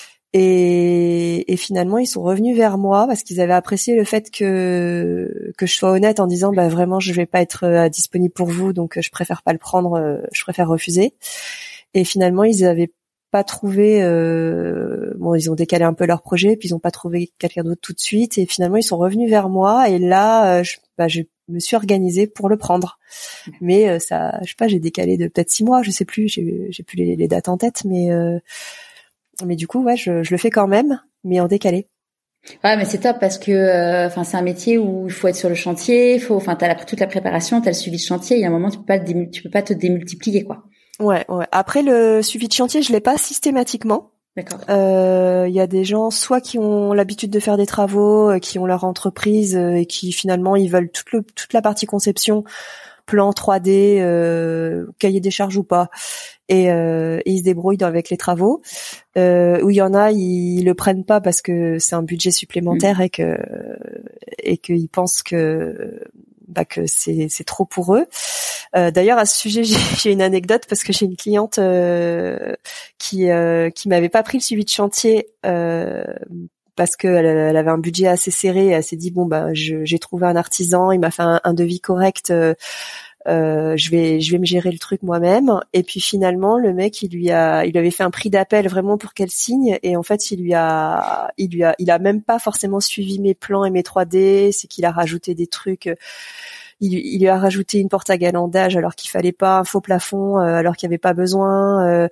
Et finalement, ils sont revenus vers moi parce qu'ils avaient apprécié le fait que je sois honnête en disant bah vraiment je vais pas être disponible pour vous, donc je préfère pas le prendre, je préfère refuser. Et finalement, ils avaient pas trouvé bon, ils ont décalé un peu leur projet, puis ils ont pas trouvé quelqu'un d'autre tout de suite, et finalement ils sont revenus vers moi, et là je me suis organisée pour le prendre. Mais ça, je sais pas, j'ai décalé de peut-être 6 mois, je sais plus, j'ai plus les dates en tête, mais du coup, ouais, je le fais quand même, mais en décalé. Ouais, mais c'est top parce que, enfin, c'est un métier où il faut être sur le chantier, t'as toute la préparation, t'as le suivi de chantier. Il y a un moment, tu peux pas te démultiplier, quoi. Ouais. Après, le suivi de chantier, je l'ai pas systématiquement. D'accord. Il y a des gens, soit qui ont l'habitude de faire des travaux, qui ont leur entreprise et qui finalement ils veulent toute la partie conception, plan 3D, cahier des charges ou pas, et ils se débrouillent avec les travaux. Où il y en a, ils le prennent pas parce que c'est un budget supplémentaire et qu'ils pensent que c'est trop pour eux. D'ailleurs, à ce sujet, j'ai une anecdote parce que j'ai une cliente qui m'avait pas pris le suivi de chantier parce que elle avait un budget assez serré, et elle s'est dit bon bah j'ai trouvé un artisan, il m'a fait un devis correct, je vais me gérer le truc moi-même. Et puis finalement le mec il avait fait un prix d'appel vraiment pour qu'elle signe, et en fait il a même pas forcément suivi mes plans et mes 3D, c'est qu'il a rajouté des trucs. Il lui a rajouté une porte à galandage alors qu'il fallait pas, un faux plafond alors qu'il y avait pas besoin,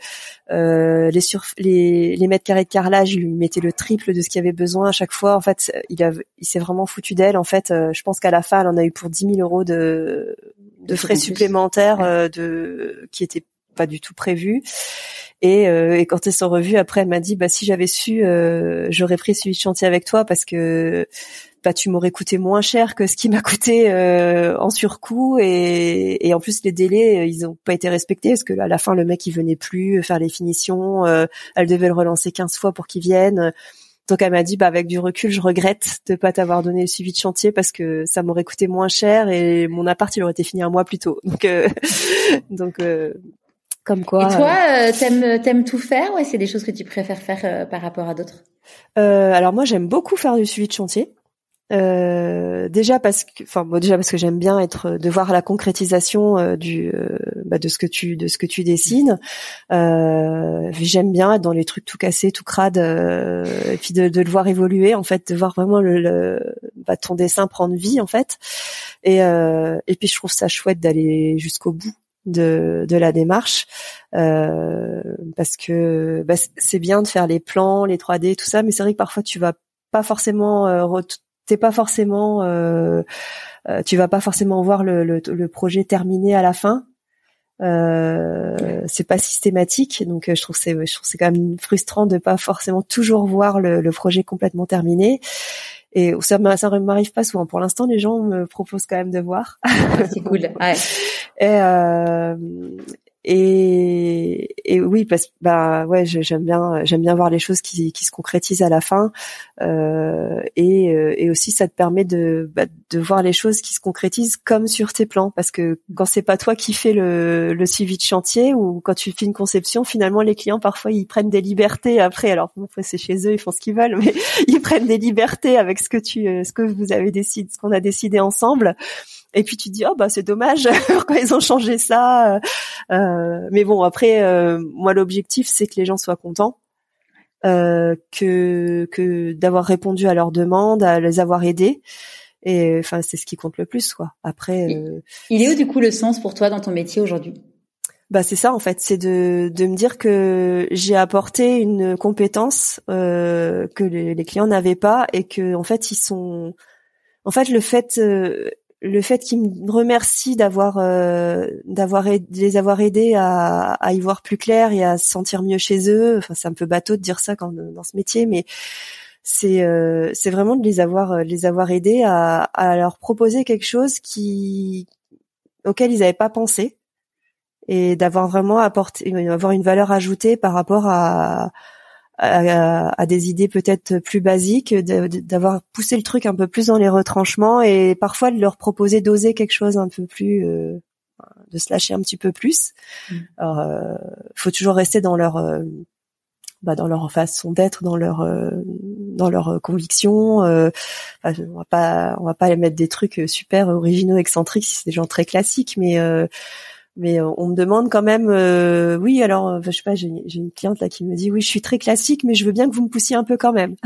les mètres carrés de carrelage, il lui mettait le triple de ce qu'il y avait besoin à chaque fois. En fait, il s'est vraiment foutu d'elle. En fait, je pense qu'à la fin, elle en a eu pour 10 000 euros de frais supplémentaires qui étaient pas du tout prévus. Et quand elles sont revues, après, elle m'a dit bah si j'avais su, j'aurais pris celui de chantier avec toi parce que tu m'aurais coûté moins cher que ce qui m'a coûté en surcoût, et en plus les délais ils ont pas été respectés parce que à la fin le mec il venait plus faire les finitions, elle devait le relancer 15 fois pour qu'il vienne. Donc elle m'a dit bah avec du recul je regrette de pas t'avoir donné le suivi de chantier parce que ça m'aurait coûté moins cher et mon appart il aurait été fini un mois plus tôt. Donc comme quoi. Et toi, t'aimes tout faire, ouais, c'est des choses que tu préfères faire par rapport à d'autres? Alors moi j'aime beaucoup faire du suivi de chantier. Déjà parce que j'aime bien de voir la concrétisation de ce que tu dessines. J'aime bien être dans les trucs tout cassés, tout crades, et puis de le voir évoluer, en fait, de voir vraiment ton dessin prendre vie, en fait. Et puis je trouve ça chouette d'aller jusqu'au bout de la démarche, parce que c'est bien de faire les plans, les 3D, tout ça, mais c'est vrai que parfois tu vas pas forcément tu vas pas forcément voir le projet terminé à la fin. C'est pas systématique, donc je trouve c'est quand même frustrant de pas forcément toujours voir le projet complètement terminé. Et ça m'arrive pas souvent. Pour l'instant, les gens me proposent quand même de voir. C'est cool. Ouais. Et oui, parce que j'aime bien voir les choses qui se concrétisent à la fin, et aussi ça te permet de voir les choses qui se concrétisent comme sur tes plans, parce que quand c'est pas toi qui fais le suivi de chantier, ou quand tu fais une conception, finalement les clients parfois ils prennent des libertés après. Alors après c'est chez eux, ils font ce qu'ils veulent, mais ils prennent des libertés avec ce que vous avez décidé, ce qu'on a décidé ensemble. Et puis tu te dis c'est dommage pourquoi ils ont changé ça. Mais bon, après moi l'objectif c'est que les gens soient contents, que d'avoir répondu à leurs demandes, à les avoir aidés. Et enfin c'est ce qui compte le plus, quoi. Après il est où du coup le sens pour toi dans ton métier aujourd'hui? Bah c'est ça en fait, c'est de me dire que j'ai apporté une compétence que les clients n'avaient pas et que en fait ils sont en fait le fait qu'ils me remercient de les avoir aidés à y voir plus clair et à se sentir mieux chez eux. Enfin c'est un peu bateau de dire ça quand dans ce métier, mais c'est vraiment de les avoir aidés à leur proposer quelque chose auquel ils n'avaient pas pensé. Et d'avoir vraiment avoir une valeur ajoutée par rapport à des idées peut-être plus basiques, d'avoir poussé le truc un peu plus dans les retranchements et parfois de leur proposer d'oser quelque chose un peu plus, de se lâcher un petit peu plus. Alors, faut toujours rester dans leur façon d'être, dans leur conviction. On va pas les mettre des trucs super originaux, excentriques si c'est des gens très classiques, mais on me demande quand même, oui, alors, je sais pas, j'ai une cliente là qui me dit, oui, je suis très classique, mais je veux bien que vous me poussiez un peu quand même.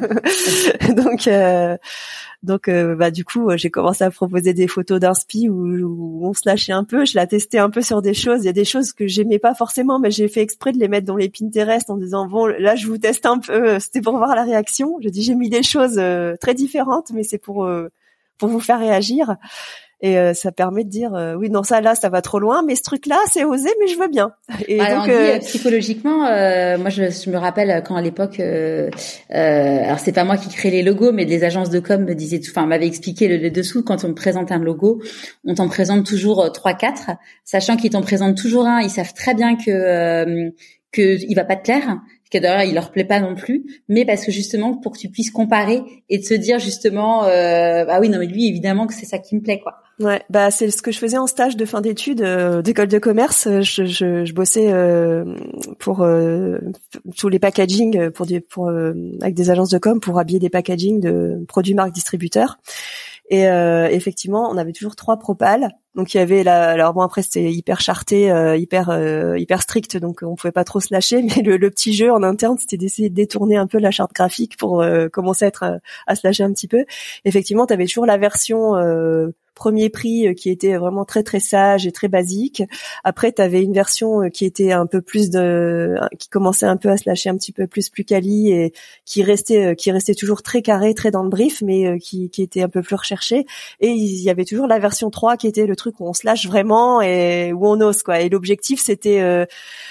Donc, du coup, j'ai commencé à proposer des photos d'inspi où on se lâchait un peu. Je la testais un peu sur des choses. Il y a des choses que j'aimais pas forcément, mais j'ai fait exprès de les mettre dans les Pinterest en disant, bon, là, je vous teste un peu. C'était pour voir la réaction. Je dis, j'ai mis des choses très différentes, mais c'est pour vous faire réagir. Et ça permet de dire oui non ça va trop loin, mais ce truc là c'est osé, mais je veux bien. Et donc psychologiquement moi je me rappelle quand à l'époque alors c'est pas moi qui crée les logos, mais les agences de com me disaient m'avaient expliqué le dessous. Quand on me présente un logo, on t'en présente toujours 3-4, sachant qu'ils t'en présentent toujours un, ils savent très bien que il va pas te plaire, que d'ailleurs il leur plaît pas non plus, mais parce que justement pour que tu puisses comparer et te se dire justement ah oui non mais lui évidemment que c'est ça qui me plaît quoi. Ouais, c'est ce que je faisais en stage de fin d'études d'école de commerce. Je bossais pour tous les packaging avec des agences de com pour habiller des packaging de produits marques distributeurs. Et effectivement, on avait toujours 3 propales. Donc il y avait alors bon après c'était hyper charté, hyper strict, donc on pouvait pas trop se lâcher. Mais le petit jeu en interne, c'était d'essayer de détourner un peu la charte graphique pour commencer à se lâcher un petit peu. Effectivement, tu avais toujours la version premier prix qui était vraiment très très sage et très basique. Après, tu avais une version qui était un peu plus qui commençait un peu à se lâcher un petit peu plus quali et qui restait toujours très carré, très dans le brief, mais qui était un peu plus recherché. Et il y avait toujours la version 3 qui était le truc où on se lâche vraiment et où on ose quoi. Et l'objectif c'était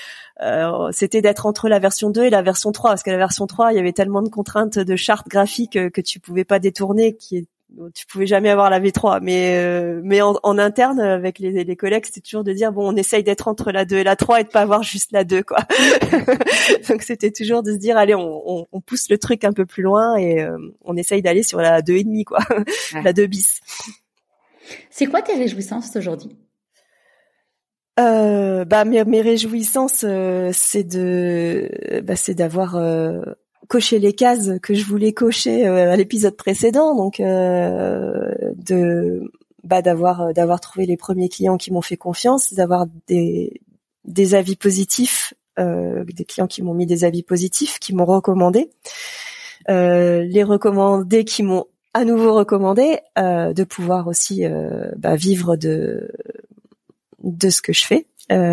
d'être entre la version 2 et la version 3, parce que la version 3, il y avait tellement de contraintes de charte graphique que tu pouvais pas détourner, tu pouvais jamais avoir la V3, mais en interne avec les collègues, c'était toujours de dire bon, on essaye d'être entre la 2 et la 3 et de pas avoir juste la 2 quoi. Donc c'était toujours de se dire allez, on pousse le truc un peu plus loin et on essaye d'aller sur la 2,5 quoi. Ouais. La 2 bis. C'est quoi tes réjouissances aujourd'hui? Mes réjouissances c'est d'avoir cocher les cases que je voulais cocher à l'épisode précédent, donc d'avoir trouvé les premiers clients qui m'ont fait confiance, d'avoir des avis positifs, des clients qui m'ont mis des avis positifs, qui m'ont recommandé, les recommandés qui m'ont à nouveau recommandé, de pouvoir aussi vivre de ce que je fais.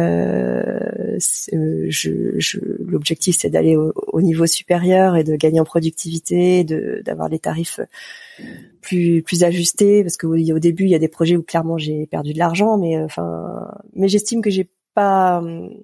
L'objectif c'est d'aller au niveau supérieur et de gagner en productivité, d'avoir les tarifs plus ajustés, parce que au début il y a des projets où clairement j'ai perdu de l'argent, mais j'estime que j'ai pas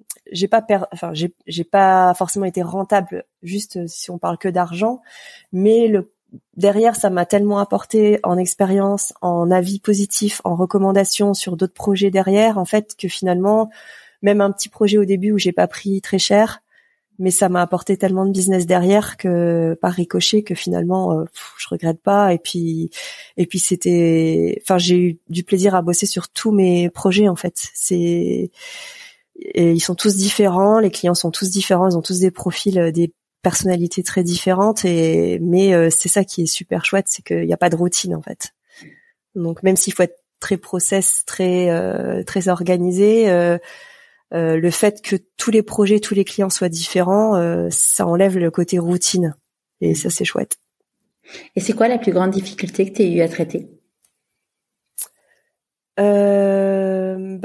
forcément été rentable juste si on parle que d'argent, mais derrière, ça m'a tellement apporté en expérience, en avis positif, en recommandations sur d'autres projets derrière, en fait, que finalement, même un petit projet au début où j'ai pas pris très cher, mais ça m'a apporté tellement de business derrière que par ricochet que finalement, je regrette pas. Et puis j'ai eu du plaisir à bosser sur tous mes projets en fait. Et ils sont tous différents, les clients sont tous différents, ils ont tous des profils, des personnalités très différentes, mais c'est ça qui est super chouette, c'est qu'il n'y a pas de routine en fait. Donc même s'il faut être très process, très organisé, le fait que tous les projets, tous les clients soient différents, ça enlève le côté routine, et ça c'est chouette. Et c'est quoi la plus grande difficulté que tu as eu à traiter?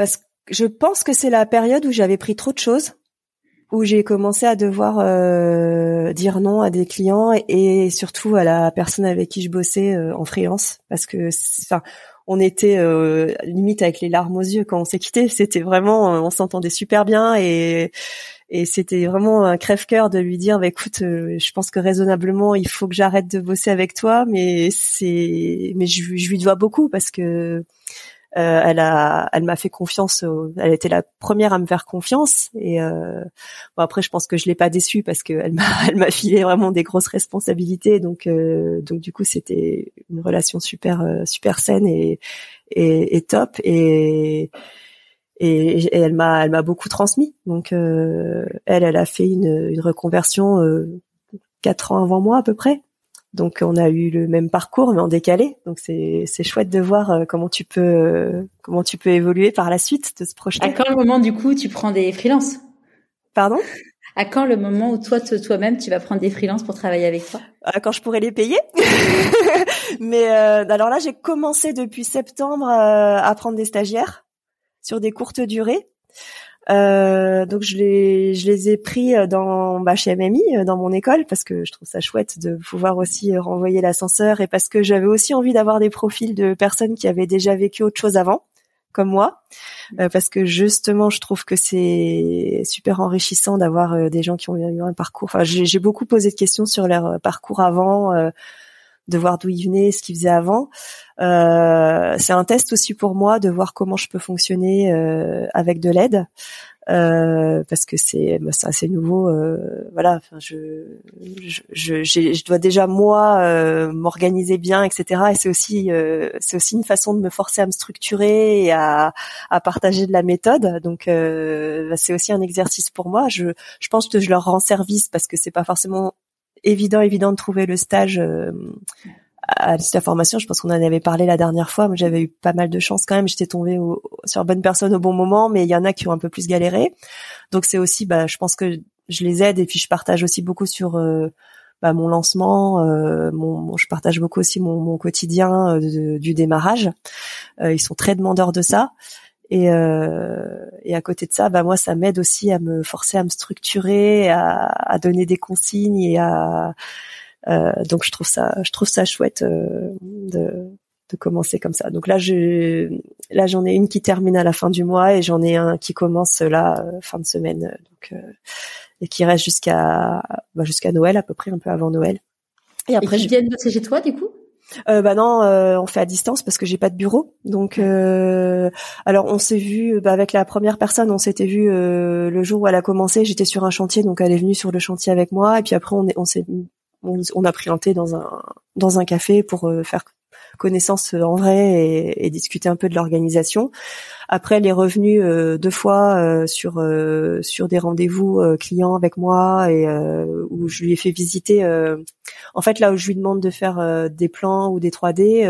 je pense que c'est la période où j'avais pris trop de choses, où j'ai commencé à devoir dire non à des clients et surtout à la personne avec qui je bossais en freelance, parce que enfin on était limite avec les larmes aux yeux quand on s'est quitté. C'était vraiment, on s'entendait super bien et c'était vraiment un crève-cœur de lui dire, bah écoute, je pense que raisonnablement il faut que j'arrête de bosser avec toi, mais je lui dois beaucoup parce que elle m'a fait confiance. Elle était la première à me faire confiance et bon après je pense que je l'ai pas déçue parce que elle m'a filé vraiment des grosses responsabilités. Donc du coup c'était une relation super saine et top et elle m'a beaucoup transmis. Donc elle a fait une reconversion 4 ans avant moi à peu près. Donc on a eu le même parcours mais en décalé. Donc c'est chouette de voir comment tu peux évoluer par la suite, de se projeter. À quand le moment du coup tu prends des freelances? Pardon? À quand le moment où toi-même tu vas prendre des freelances pour travailler avec toi? Quand je pourrai les payer. Mais alors là j'ai commencé depuis septembre à prendre des stagiaires sur des courtes durées. Donc je les ai pris chez MMI, dans mon école, parce que je trouve ça chouette de pouvoir aussi renvoyer l'ascenseur et parce que j'avais aussi envie d'avoir des profils de personnes qui avaient déjà vécu autre chose avant, comme moi, parce que justement je trouve que c'est super enrichissant d'avoir des gens qui ont eu un parcours. Enfin j'ai beaucoup posé de questions sur leur parcours avant, de voir d'où ils venaient, ce qu'ils faisaient avant. C'est un test aussi pour moi de voir comment je peux fonctionner avec de l'aide, parce que c'est assez nouveau. Voilà, enfin je dois déjà moi m'organiser bien, etc. Et c'est aussi une façon de me forcer à me structurer et à partager de la méthode. Donc c'est aussi un exercice pour moi. Je pense que je leur rends service parce que c'est pas forcément évident de trouver le stage à l'issue de la formation. Je pense qu'on en avait parlé la dernière fois. Moi, j'avais eu pas mal de chance quand même. J'étais tombée sur bonne personne au bon moment, mais il y en a qui ont un peu plus galéré. Donc c'est aussi, je pense que je les aide et puis je partage aussi beaucoup sur mon lancement. Je partage beaucoup aussi mon quotidien du démarrage. Ils sont très demandeurs de ça. Et à côté de ça, moi, ça m'aide aussi à me forcer à me structurer, à donner des consignes et donc je trouve ça chouette de commencer comme ça. Donc là j'en ai une qui termine à la fin du mois et j'en ai un qui commence fin de semaine. Donc et qui reste jusqu'à Noël à peu près, un peu avant Noël. Et après je viens bosser chez toi du coup? Non, on fait à distance parce que j'ai pas de bureau. Donc, alors on s'est vu avec la première personne, on s'était vu le jour où elle a commencé. J'étais sur un chantier, donc elle est venue sur le chantier avec moi. Et puis après, on a pris un thé dans un café pour faire connaissance en vrai et discuter un peu de l'organisation. Après, elle est revenue 2 fois sur des rendez-vous clients avec moi et où je lui ai fait visiter. En fait, là où je lui demande de faire des plans ou des 3D,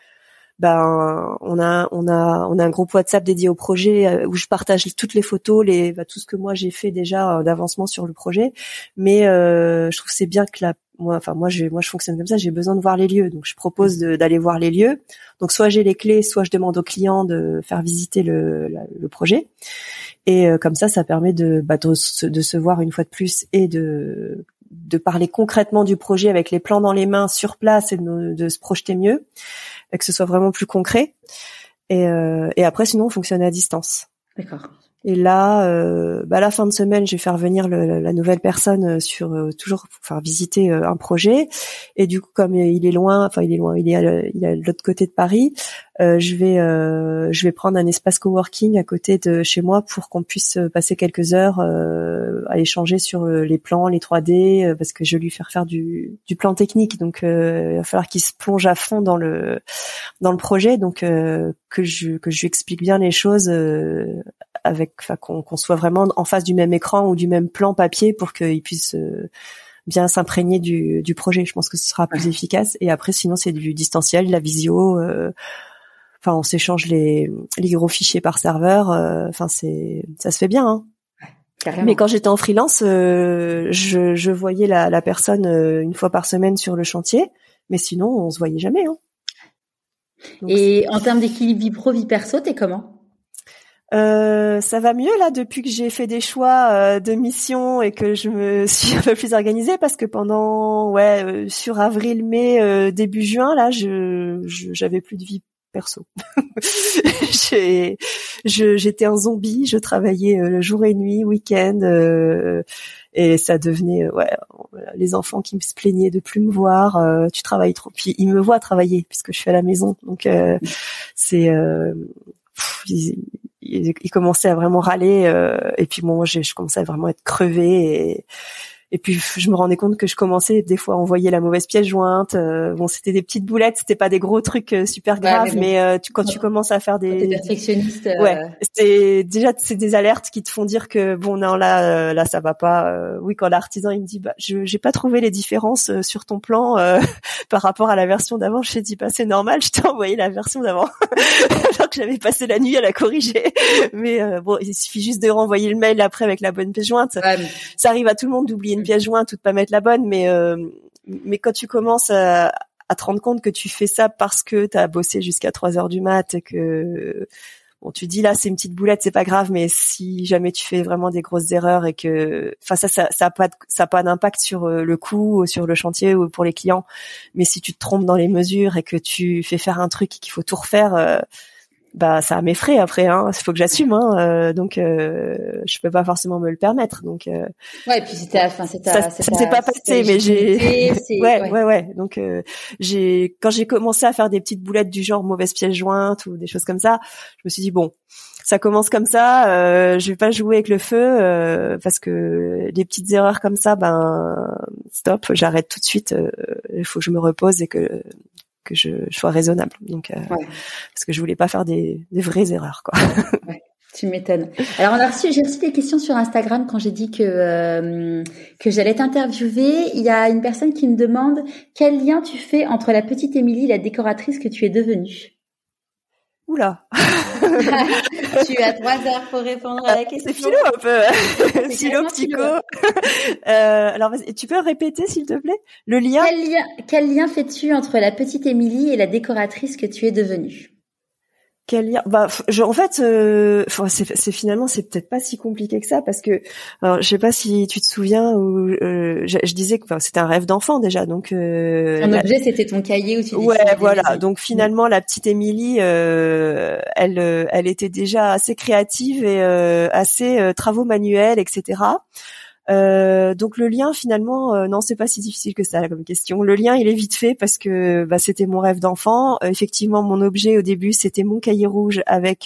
on a un groupe WhatsApp dédié au projet où je partage toutes les photos, tout ce que moi j'ai fait déjà d'avancement sur le projet. Mais je trouve que c'est bien que moi je fonctionne comme ça, j'ai besoin de voir les lieux. Donc je propose d'aller voir les lieux. Donc soit j'ai les clés, soit je demande au client de faire visiter le projet. Et comme ça permet de se voir une fois de plus et de parler concrètement du projet avec les plans dans les mains sur place et de se projeter mieux, et que ce soit vraiment plus concret. Et après, sinon, on fonctionne à distance. D'accord. Et là, la fin de semaine, je vais faire venir la nouvelle personne toujours pour faire visiter un projet. Et du coup, comme il est loin, il est à l'autre côté de Paris, je vais prendre un espace coworking à côté de chez moi pour qu'on puisse passer quelques heures à échanger sur les plans, les 3D, parce que je vais lui faire du plan technique. Donc, il va falloir qu'il se plonge à fond dans le projet. Donc, que je lui explique bien les choses qu'on soit vraiment en face du même écran ou du même plan papier pour qu'il puisse bien s'imprégner du projet. Je pense que ce sera plus efficace. Et après, sinon, c'est du distanciel, de la visio. On s'échange les gros fichiers par serveur. Ça se fait bien. Hein. Carrément. Mais quand j'étais en freelance, je voyais la personne une fois par semaine sur le chantier. Mais sinon, on se voyait jamais. Hein. Donc, et en termes d'équilibre vie pro, vie perso, t'es comment? Ça va mieux là depuis que j'ai fait des choix de mission et que je me suis un peu plus organisée, parce que pendant sur avril-mai, début juin là, j'avais plus de vie perso. J'étais un zombie, je travaillais le jour et nuit, week-end, et ça devenait les enfants qui se plaignaient de plus me voir. Tu travailles trop, puis ils me voient travailler puisque je suis à la maison, donc c'est il commençait à vraiment râler, et puis bon, je commençais à vraiment être crevée, et puis je me rendais compte que je commençais des fois à envoyer la mauvaise pièce jointe. Bon, c'était des petites boulettes, c'était pas des gros trucs super graves, mais quand tu commences à faire des perfectionnistes, c'est des alertes qui te font dire que bon, non, là ça va pas. Oui, quand l'artisan il me dit j'ai pas trouvé les différences sur ton plan par rapport à la version d'avant, je t'ai dit c'est normal, je t'ai envoyé la version d'avant alors que j'avais passé la nuit à la corriger. Mais bon, il suffit juste de renvoyer le mail après avec la bonne pièce jointe. Ça arrive à tout le monde d'oublier une pièce jointe ou de pas mettre la bonne, mais quand tu commences à te rendre compte que tu fais ça parce que t'as bossé jusqu'à 3h du mat, et que bon, tu dis là c'est une petite boulette, c'est pas grave, mais si jamais tu fais vraiment des grosses erreurs et que ça a pas d'impact sur le coût, sur le chantier ou pour les clients, mais si tu te trompes dans les mesures et que tu fais faire un truc qu'il faut tout refaire, ça a mes frais après, il faut que j'assume, donc je peux pas forcément me le permettre, donc et puis ça s'est pas passé, mais j'ai donc quand j'ai commencé à faire des petites boulettes du genre mauvaise pièce jointe ou des choses comme ça, je me suis dit bon, ça commence comme ça, je vais pas jouer avec le feu, parce que les petites erreurs comme ça, stop, j'arrête tout de suite, il faut que je me repose et que je sois raisonnable, donc parce que je voulais pas faire des vraies erreurs, quoi. Tu m'étonnes. Alors j'ai reçu des questions sur Instagram quand j'ai dit que j'allais t'interviewer. Il y a une personne qui me demande quel lien tu fais entre la petite Émilie et la décoratrice que tu es devenue. Oula. Tu as 3 heures pour répondre à la question. C'est philo un peu. Philo, psycho. Alors, tu peux répéter, s'il te plaît, le lien? Quel lien fais-tu entre la petite Émilie et la décoratrice que tu es devenue? Quel lien? En fait, c'est finalement, c'est peut-être pas si compliqué que ça, parce que, alors, je sais pas si tu te souviens, ou je disais que c'était un rêve d'enfant déjà, donc. Un objet, c'était ton cahier où tu. Ouais, voilà. Donc finalement, la petite Émilie, elle était déjà assez créative et assez travaux manuels, etc. Donc le lien finalement, non, c'est pas si difficile que ça comme question. Le lien il est vite fait parce que c'était mon rêve d'enfant. Effectivement, mon objet au début c'était mon cahier rouge avec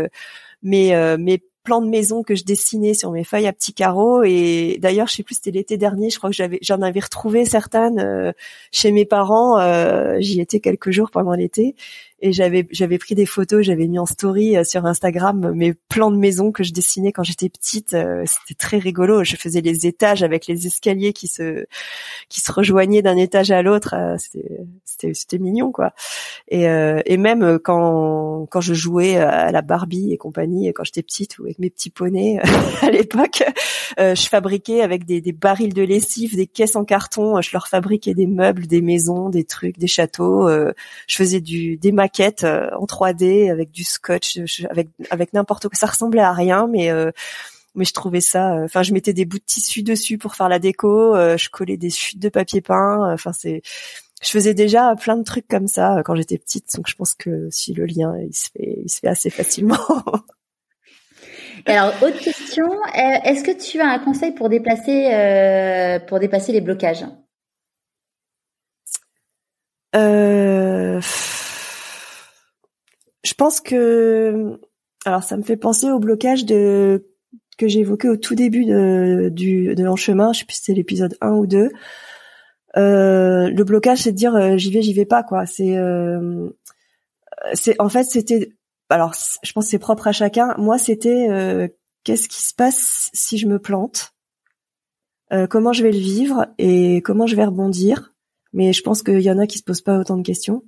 mes plans de maison que je dessinais sur mes feuilles à petits carreaux. Et d'ailleurs, je sais plus, c'était l'été dernier, je crois que j'en avais retrouvé certaines chez mes parents. J'y étais quelques jours pendant l'été. Et j'avais pris des photos, j'avais mis en story sur Instagram mes plans de maison que je dessinais quand j'étais petite. C'était très rigolo. Je faisais les étages avec les escaliers qui se rejoignaient d'un étage à l'autre. C'était mignon, quoi. Et même quand je jouais à la Barbie et compagnie, quand j'étais petite, ou avec mes petits poneys à l'époque, je fabriquais avec des barils de lessive, des caisses en carton. Je leur fabriquais des meubles, des maisons, des trucs, des châteaux. Je faisais des maquettes en 3D avec du scotch, avec n'importe quoi. Ça ressemblait à rien, mais je trouvais ça. Je mettais des bouts de tissu dessus pour faire la déco. Je collais des chutes de papier peint. Je faisais déjà plein de trucs comme ça quand j'étais petite. Donc je pense que si le lien il se fait assez facilement. Alors, autre question, est-ce que tu as un conseil pour dépasser les blocages? Je pense que, alors ça me fait penser au blocage que j'ai évoqué au tout début de En Chemin. Je sais plus si c'est l'épisode 1 ou 2. Le blocage, c'est de dire j'y vais pas, quoi. En fait c'était, alors je pense que c'est propre à chacun. Moi c'était qu'est-ce qui se passe si je me plante, comment je vais le vivre et comment je vais rebondir. Mais je pense qu'il y en a qui se posent pas autant de questions.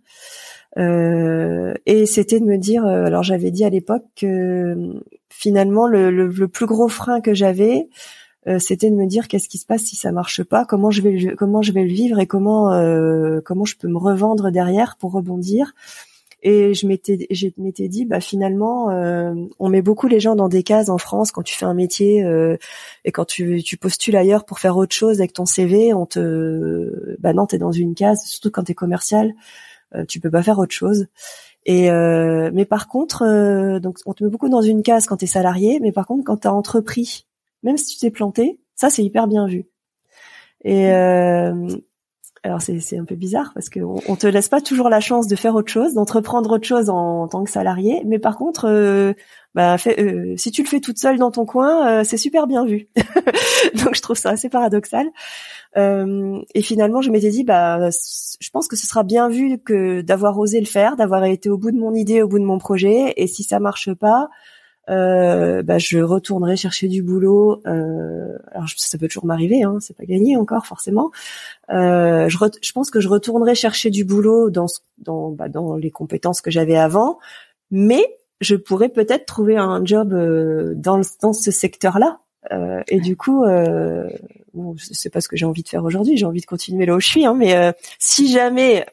Et c'était de me dire, alors j'avais dit à l'époque que finalement le plus gros frein que j'avais, c'était de me dire qu'est-ce qui se passe si ça marche pas, comment je vais le vivre et comment je peux me revendre derrière pour rebondir. Et je m'étais dit, bah finalement, on met beaucoup les gens dans des cases en France quand tu fais un métier et quand tu postules ailleurs pour faire autre chose avec ton CV, bah non, t'es dans une case. Surtout quand t'es commercial, tu peux pas faire autre chose. Et mais par contre, donc on te met beaucoup dans une case quand t'es salarié, mais par contre quand t'as entrepris, même si tu t'es planté, ça c'est hyper bien vu. Et alors c'est un peu bizarre parce que on te laisse pas toujours la chance de faire autre chose, d'entreprendre autre chose en tant que salarié, mais par contre si tu le fais toute seule dans ton coin, c'est super bien vu. Donc je trouve ça assez paradoxal. Et finalement je m'étais dit je pense que ce sera bien vu que d'avoir osé le faire, d'avoir été au bout de mon idée, au bout de mon projet, et si ça marche pas, je retournerai chercher du boulot. Alors ça peut toujours m'arriver, hein, c'est pas gagné encore forcément. Je pense que je retournerai chercher du boulot dans les compétences que j'avais avant, mais je pourrais peut-être trouver un job dans ce secteur-là. Et du coup, bon, c'est pas ce que j'ai envie de faire aujourd'hui. J'ai envie de continuer là où je suis, hein, mais si jamais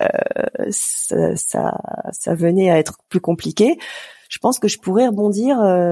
ça venait à être plus compliqué, je pense que je pourrais rebondir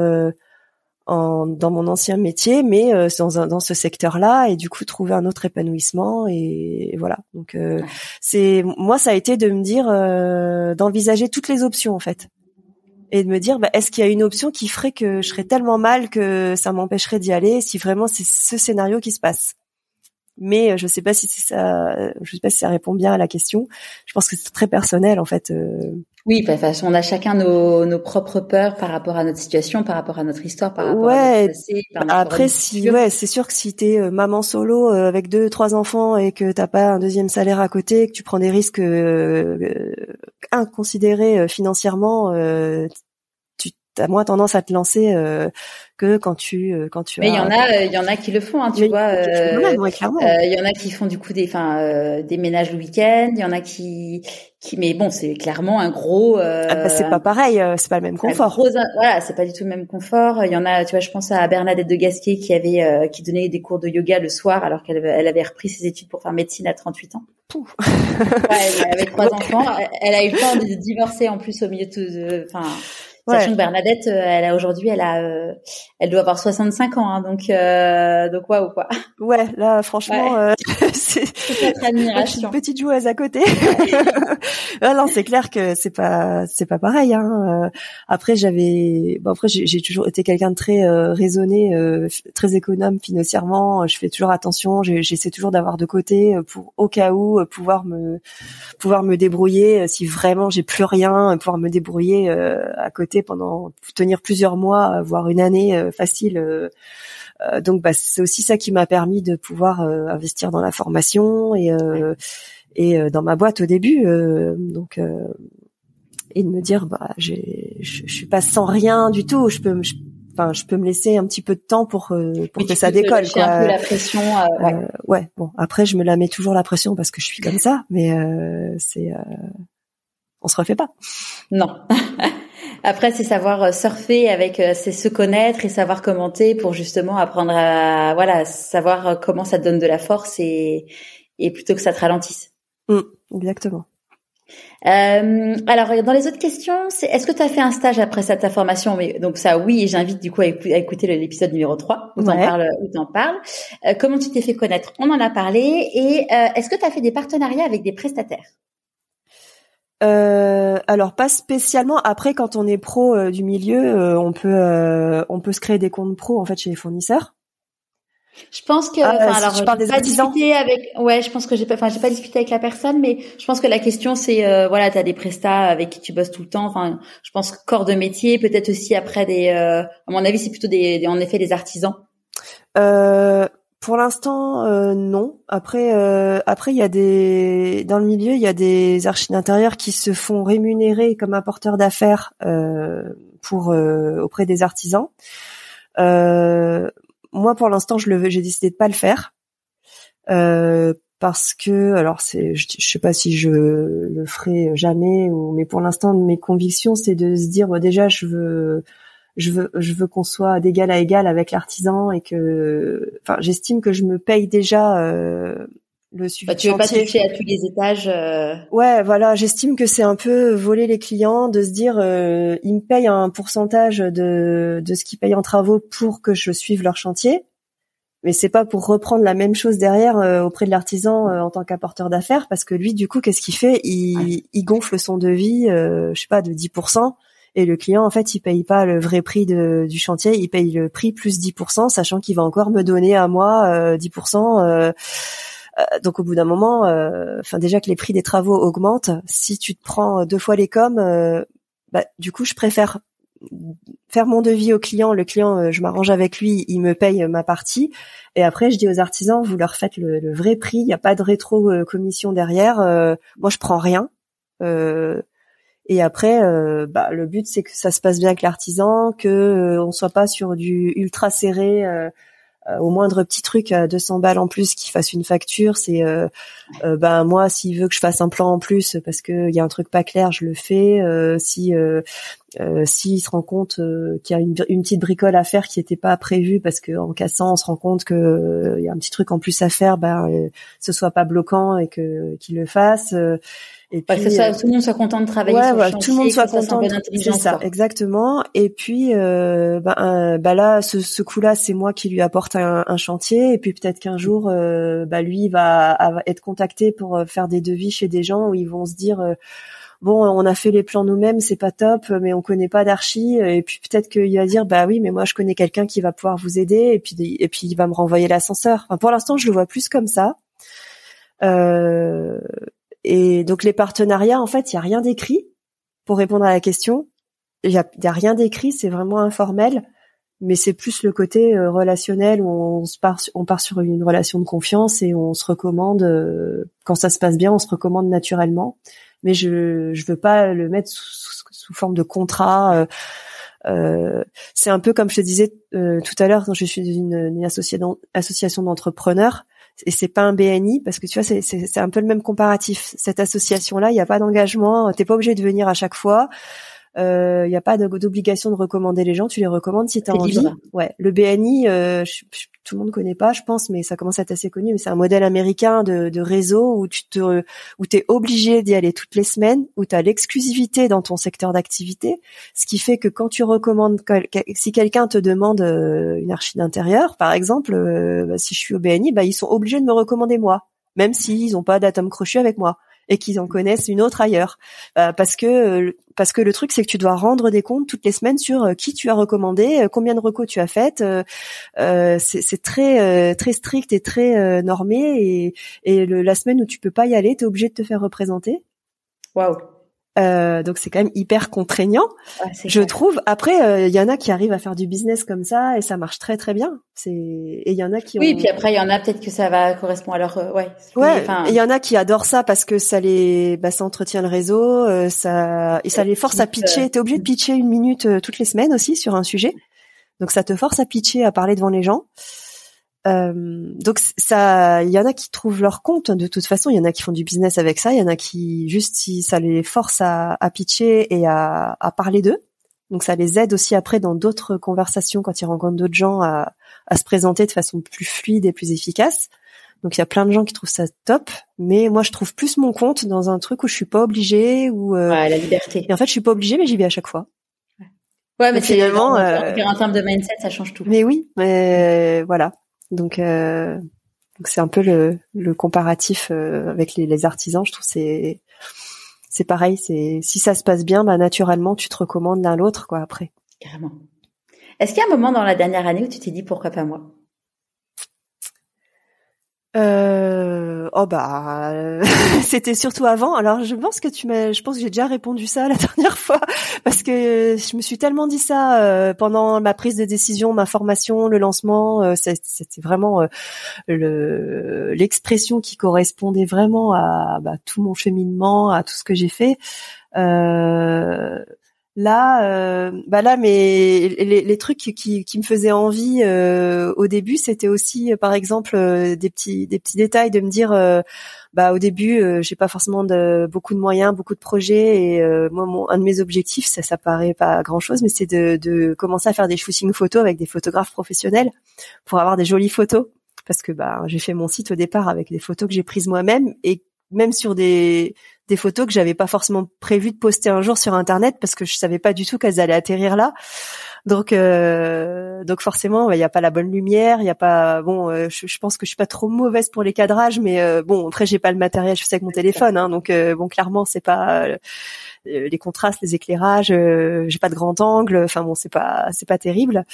dans mon ancien métier, mais dans ce secteur-là, et du coup trouver un autre épanouissement, et voilà. Donc moi ça a été de me dire d'envisager toutes les options en fait, et de me dire est-ce qu'il y a une option qui ferait que je serais tellement mal que ça m'empêcherait d'y aller, si vraiment c'est ce scénario qui se passe. Mais je sais pas si ça répond bien à la question. Je pense que c'est très personnel en fait. Oui, de toute façon, on a chacun nos propres peurs par rapport à notre situation, par rapport à notre histoire, par rapport à notre passé. Après, c'est sûr que si t'es maman solo avec 2-3 enfants et que t'as pas un deuxième salaire à côté, que tu prends des risques inconsidérés financièrement, tu as moins tendance à te lancer que quand tu mais il y en a qui le font, hein, tu vois. Clairement. Il y en a qui font du coup des ménages le week-end. Il y en a qui, mais bon, c'est clairement un gros. C'est pas pareil, c'est pas le même confort. Voilà, c'est pas du tout le même confort. Il y en a, tu vois, je pense à Bernadette de Gasquet qui donnait des cours de yoga le soir alors qu'elle avait repris ses études pour faire médecine à 38 ans. Ouais, elle avait 3 enfants. Elle a eu le temps de divorcer en plus au milieu de sachant que Bernadette, elle doit avoir 65 ans, hein, donc waouh quoi. Ouais, là franchement, c'est notre admiration. Une petite joueuse à côté. Non, c'est clair que c'est pas pareil. Hein. Après j'ai toujours été quelqu'un de très raisonné, très économe financièrement. Je fais toujours attention. J'essaie toujours d'avoir de côté pour au cas où pouvoir me débrouiller si vraiment j'ai plus rien, pouvoir me débrouiller à côté pendant tenir plusieurs mois, voire une année facile. Donc c'est aussi ça qui m'a permis de pouvoir investir dans la formation et dans ma boîte au début. Et de me dire je suis pas sans rien du tout. Je peux me laisser un petit peu de temps pour que ça décolle quoi. Un peu la pression. Ouais. Bon, après je me la mets toujours la pression parce que je suis comme ça, mais on se refait pas. Non. Après, c'est savoir surfer c'est se connaître et savoir commenter pour justement apprendre à savoir comment ça te donne de la force et plutôt que ça te ralentisse. Exactement. Alors, dans les autres questions, est-ce que tu as fait un stage après ta formation? Mais donc ça, oui, et j'invite du coup à écouter l'épisode numéro 3 où t'en parles. Comment tu t'es fait connaître? On en a parlé. Et est-ce que tu as fait des partenariats avec des prestataires? Alors pas spécialement. Après, quand on est pro du milieu, on peut se créer des comptes pro en fait chez les fournisseurs. Je pense que, je parle des artisans. Je pense que j'ai pas discuté avec la personne, mais je pense que la question c'est, t'as des prestats avec qui tu bosses tout le temps. Enfin, je pense que corps de métier, peut-être aussi après à mon avis, c'est plutôt en effet des artisans. Pour l'instant, non. Après, il y a dans le milieu, il y a des archis d'intérieur qui se font rémunérer comme apporteurs d'affaires auprès des artisans. Moi, pour l'instant, j'ai décidé de pas le faire parce que, alors je sais pas si je le ferai jamais mais pour l'instant, mes convictions, c'est de se dire déjà, je veux qu'on soit d'égal à égal avec l'artisan et que, j'estime que je me paye déjà le suivi de Tu veux pas chantier. toucher à tous les étages. Ouais, voilà, j'estime que c'est un peu voler les clients de se dire ils me payent un pourcentage de ce qu'ils payent en travaux pour que je suive leur chantier, mais c'est pas pour reprendre la même chose derrière auprès de l'artisan en tant qu'apporteur d'affaires, parce que lui du coup qu'est-ce qu'il fait, il gonfle son devis je sais pas de 10%, et le client en fait il paye pas le vrai prix du chantier, il paye le prix plus 10%, sachant qu'il va encore me donner à moi 10%. Donc au bout d'un moment, enfin déjà que les prix des travaux augmentent, si tu te prends 2 fois les coms, du coup je préfère faire mon devis au client. Le client, je m'arrange avec lui, il me paye ma partie, et après je dis aux artisans, vous leur faites le vrai prix, il n'y a pas de rétro commission derrière. Moi je prends rien. Et après, le but c'est que ça se passe bien avec l'artisan, que on soit pas sur du ultra serré. Au moindre petit truc à 200 balles en plus qu'il fasse une facture, c'est moi s'il veut que je fasse un plan en plus parce que il y a un truc pas clair, je le fais. S'il se rend compte qu'il y a une petite bricole à faire qui était pas prévue, parce que en cassant on se rend compte que il y a un petit truc en plus à faire, ce soit pas bloquant et qu'il le fasse. Et puis, que tout le monde soit content de travailler sur le chantier, tout le monde soit content. C'est ça, exactement. Et puis, là, ce coup-là, c'est moi qui lui apporte un chantier. Et puis peut-être qu'un jour, lui, il va être contacté pour faire des devis chez des gens où ils vont se dire, bon, on a fait les plans nous-mêmes, c'est pas top, mais on connaît pas d'archi. Et puis peut-être qu'il va dire, oui, mais moi je connais quelqu'un qui va pouvoir vous aider. Et puis il va me renvoyer l'ascenseur. Enfin, pour l'instant, je le vois plus comme ça. Et donc les partenariats, en fait, il y a rien d'écrit pour répondre à la question. Il y a rien d'écrit, c'est vraiment informel, mais c'est plus le côté relationnel où on part sur une relation de confiance et on se recommande quand ça se passe bien, on se recommande naturellement. Mais je veux pas le mettre sous forme de contrat. C'est un peu comme je te disais tout à l'heure quand je suis dans une association d'entrepreneurs. Et c'est pas un BNI, parce que tu vois, c'est un peu le même comparatif. Cette association-là, il n'y a pas d'engagement, t'es pas obligé de venir à chaque fois. Il n'y a pas d'obligation de recommander les gens, tu les recommandes si tu as envie. Libre. Ouais, le BNI, tout le monde connaît pas, je pense, mais ça commence à être assez connu. Mais c'est un modèle américain de réseau où t'es obligé d'y aller toutes les semaines, où tu as l'exclusivité dans ton secteur d'activité, ce qui fait que quand tu recommandes, si quelqu'un te demande une archi d'intérieur, par exemple, si je suis au BNI, ils sont obligés de me recommander moi, même s'ils ont pas d'atome crochu avec moi et qu'ils en connaissent une autre ailleurs, parce que le truc c'est que tu dois rendre des comptes toutes les semaines sur qui tu as recommandé, combien de recos tu as faites. C'est très très strict et très normé, et la semaine où tu peux pas y aller, t'es obligé de te faire représenter. Waouh. Donc c'est quand même hyper contraignant, je trouve. Après, il y en a qui arrivent à faire du business comme ça et ça marche très très bien. Et il y en a qui puis après il y en a peut-être que ça va correspondre à leur il y en a qui adorent ça parce que ça entretient le réseau, ça les force à pitcher. T'es obligé de pitcher 1 minute toutes les semaines aussi sur un sujet, donc ça te force à pitcher, à parler devant les gens. Donc ça, il y en a qui trouvent leur compte. De toute façon, il y en a qui font du business avec ça. Il y en a qui juste si ça les force à pitcher et à parler d'eux. Donc ça les aide aussi après dans d'autres conversations quand ils rencontrent d'autres gens à se présenter de façon plus fluide et plus efficace. Donc il y a plein de gens qui trouvent ça top, mais moi je trouve plus mon compte dans un truc où je suis pas obligée, ou la liberté. Et en fait je suis pas obligée, mais j'y vais à chaque fois. Ouais, mais finalement en termes de mindset, ça change tout. Mais oui, mais voilà. Donc c'est un peu le comparatif avec les artisans. Je trouve c'est pareil. Si ça se passe bien, naturellement tu te recommandes l'un l'autre après. Carrément. Est-ce qu'il y a un moment dans la dernière année où tu t'es dit pourquoi pas moi? C'était surtout avant. Alors je pense que j'ai déjà répondu ça la dernière fois, parce que je me suis tellement dit ça pendant ma prise de décision, ma formation, le lancement. C'était vraiment l'expression qui correspondait vraiment à tout mon cheminement, à tout ce que j'ai fait. Là, mais les trucs qui me faisaient envie au début, c'était aussi, par exemple, des petits détails, de me dire, au début, j'ai pas forcément beaucoup de moyens, beaucoup de projets, et moi, un de mes objectifs, ça paraît pas grand-chose, mais c'est de commencer à faire des shootings photos avec des photographes professionnels pour avoir des jolies photos parce que j'ai fait mon site au départ avec des photos que j'ai prises moi-même, et même sur des photos que j'avais pas forcément prévu de poster un jour sur internet parce que je savais pas du tout qu'elles allaient atterrir là. Donc forcément, il y a pas la bonne lumière, il y a pas je pense que je suis pas trop mauvaise pour les cadrages, mais après j'ai pas le matériel, je fais ça avec mon téléphone, hein, donc clairement c'est pas les contrastes, les éclairages, j'ai pas de grand angle, enfin c'est pas terrible.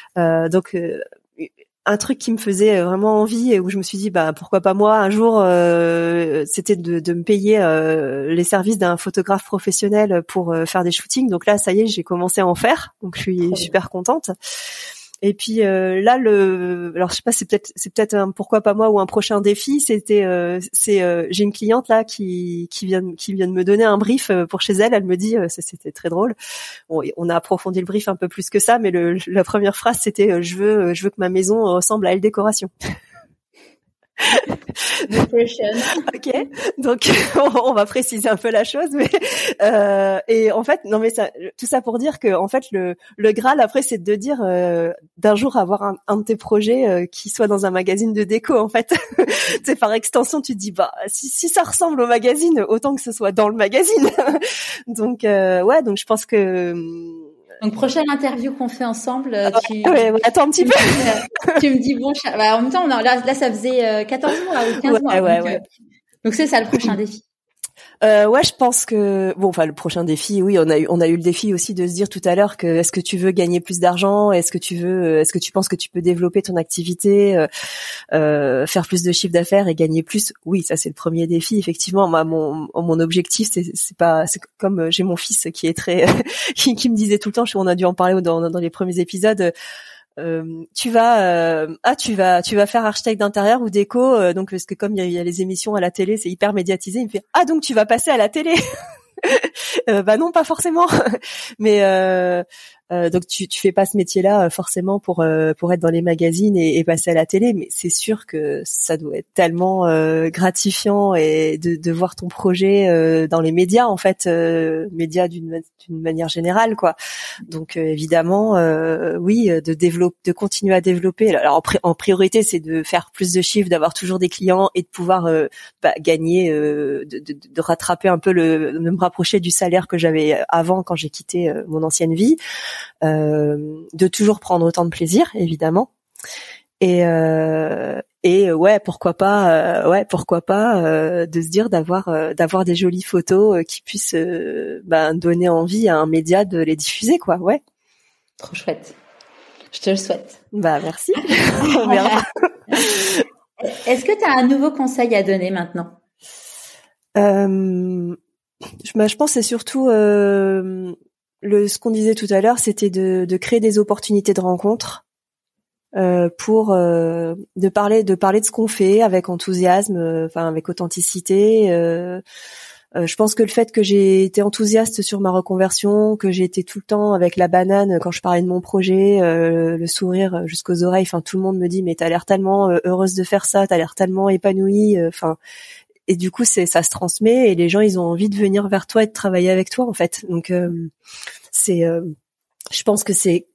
Un truc qui me faisait vraiment envie et où je me suis dit pourquoi pas moi un jour, c'était de me payer les services d'un photographe professionnel pour faire des shootings. Donc là ça y est, j'ai commencé à en faire, donc je suis super contente. Et puis là alors je sais pas, c'est peut-être un pourquoi pas moi ou un prochain défi, j'ai une cliente là qui vient de me donner un brief pour chez elle. Elle me dit c'était très drôle. Bon, on a approfondi le brief un peu plus que ça, mais la première phrase c'était je veux que ma maison ressemble à Elle Décoration. Ok, donc on va préciser un peu la chose, mais et en fait tout ça pour dire que en fait le Graal après c'est de dire d'un jour avoir un de tes projets qui soit dans un magazine de déco en fait. C'est par extension tu te dis si ça ressemble au magazine, autant que ce soit dans le magazine. Donc donc je pense que donc prochaine interview qu'on fait ensemble, attends un petit peu. Tu me dis en même temps là ça faisait 14 mois ou 15 mois. Donc c'est ça le prochain défi. Je pense que le prochain défi, oui, on a eu le défi aussi de se dire tout à l'heure que est-ce que tu veux gagner plus d'argent, est-ce que tu penses que tu peux développer ton activité, faire plus de chiffre d'affaires et gagner plus. Oui, ça c'est le premier défi effectivement. Mon objectif c'est comme j'ai mon fils qui est très qui me disait tout le temps, on a dû en parler dans les premiers épisodes. Tu vas faire architecte d'intérieur ou déco, donc parce que comme il y a les émissions à la télé, c'est hyper médiatisé. Il me fait donc tu vas passer à la télé. Non, pas forcément, mais donc tu fais pas ce métier-là forcément pour être dans les magazines et passer à la télé, mais c'est sûr que ça doit être tellement gratifiant et de voir ton projet dans les médias en fait, médias d'une manière générale quoi. Donc évidemment oui, de continuer à développer. Alors en priorité c'est de faire plus de chiffres, d'avoir toujours des clients et de pouvoir gagner, de rattraper un peu de me rapprocher du salaire que j'avais avant quand j'ai quitté mon ancienne vie. De toujours prendre autant de plaisir évidemment et pourquoi pas de se dire d'avoir des jolies photos qui puissent donner envie à un média de les diffuser quoi. Trop chouette, je te le souhaite. Merci. On verra. Est-ce que tu as un nouveau conseil à donner maintenant? Je pense que c'est surtout ce qu'on disait tout à l'heure, c'était de créer des opportunités de rencontre pour de parler de ce qu'on fait avec enthousiasme, avec authenticité. Je pense que le fait que j'ai été enthousiaste sur ma reconversion, que j'ai été tout le temps avec la banane quand je parlais de mon projet, le sourire jusqu'aux oreilles, tout le monde me dit mais t'as l'air tellement heureuse de faire ça, t'as l'air tellement épanouie, et du coup ça se transmet et les gens ils ont envie de venir vers toi et de travailler avec toi en fait. Donc je pense que c'est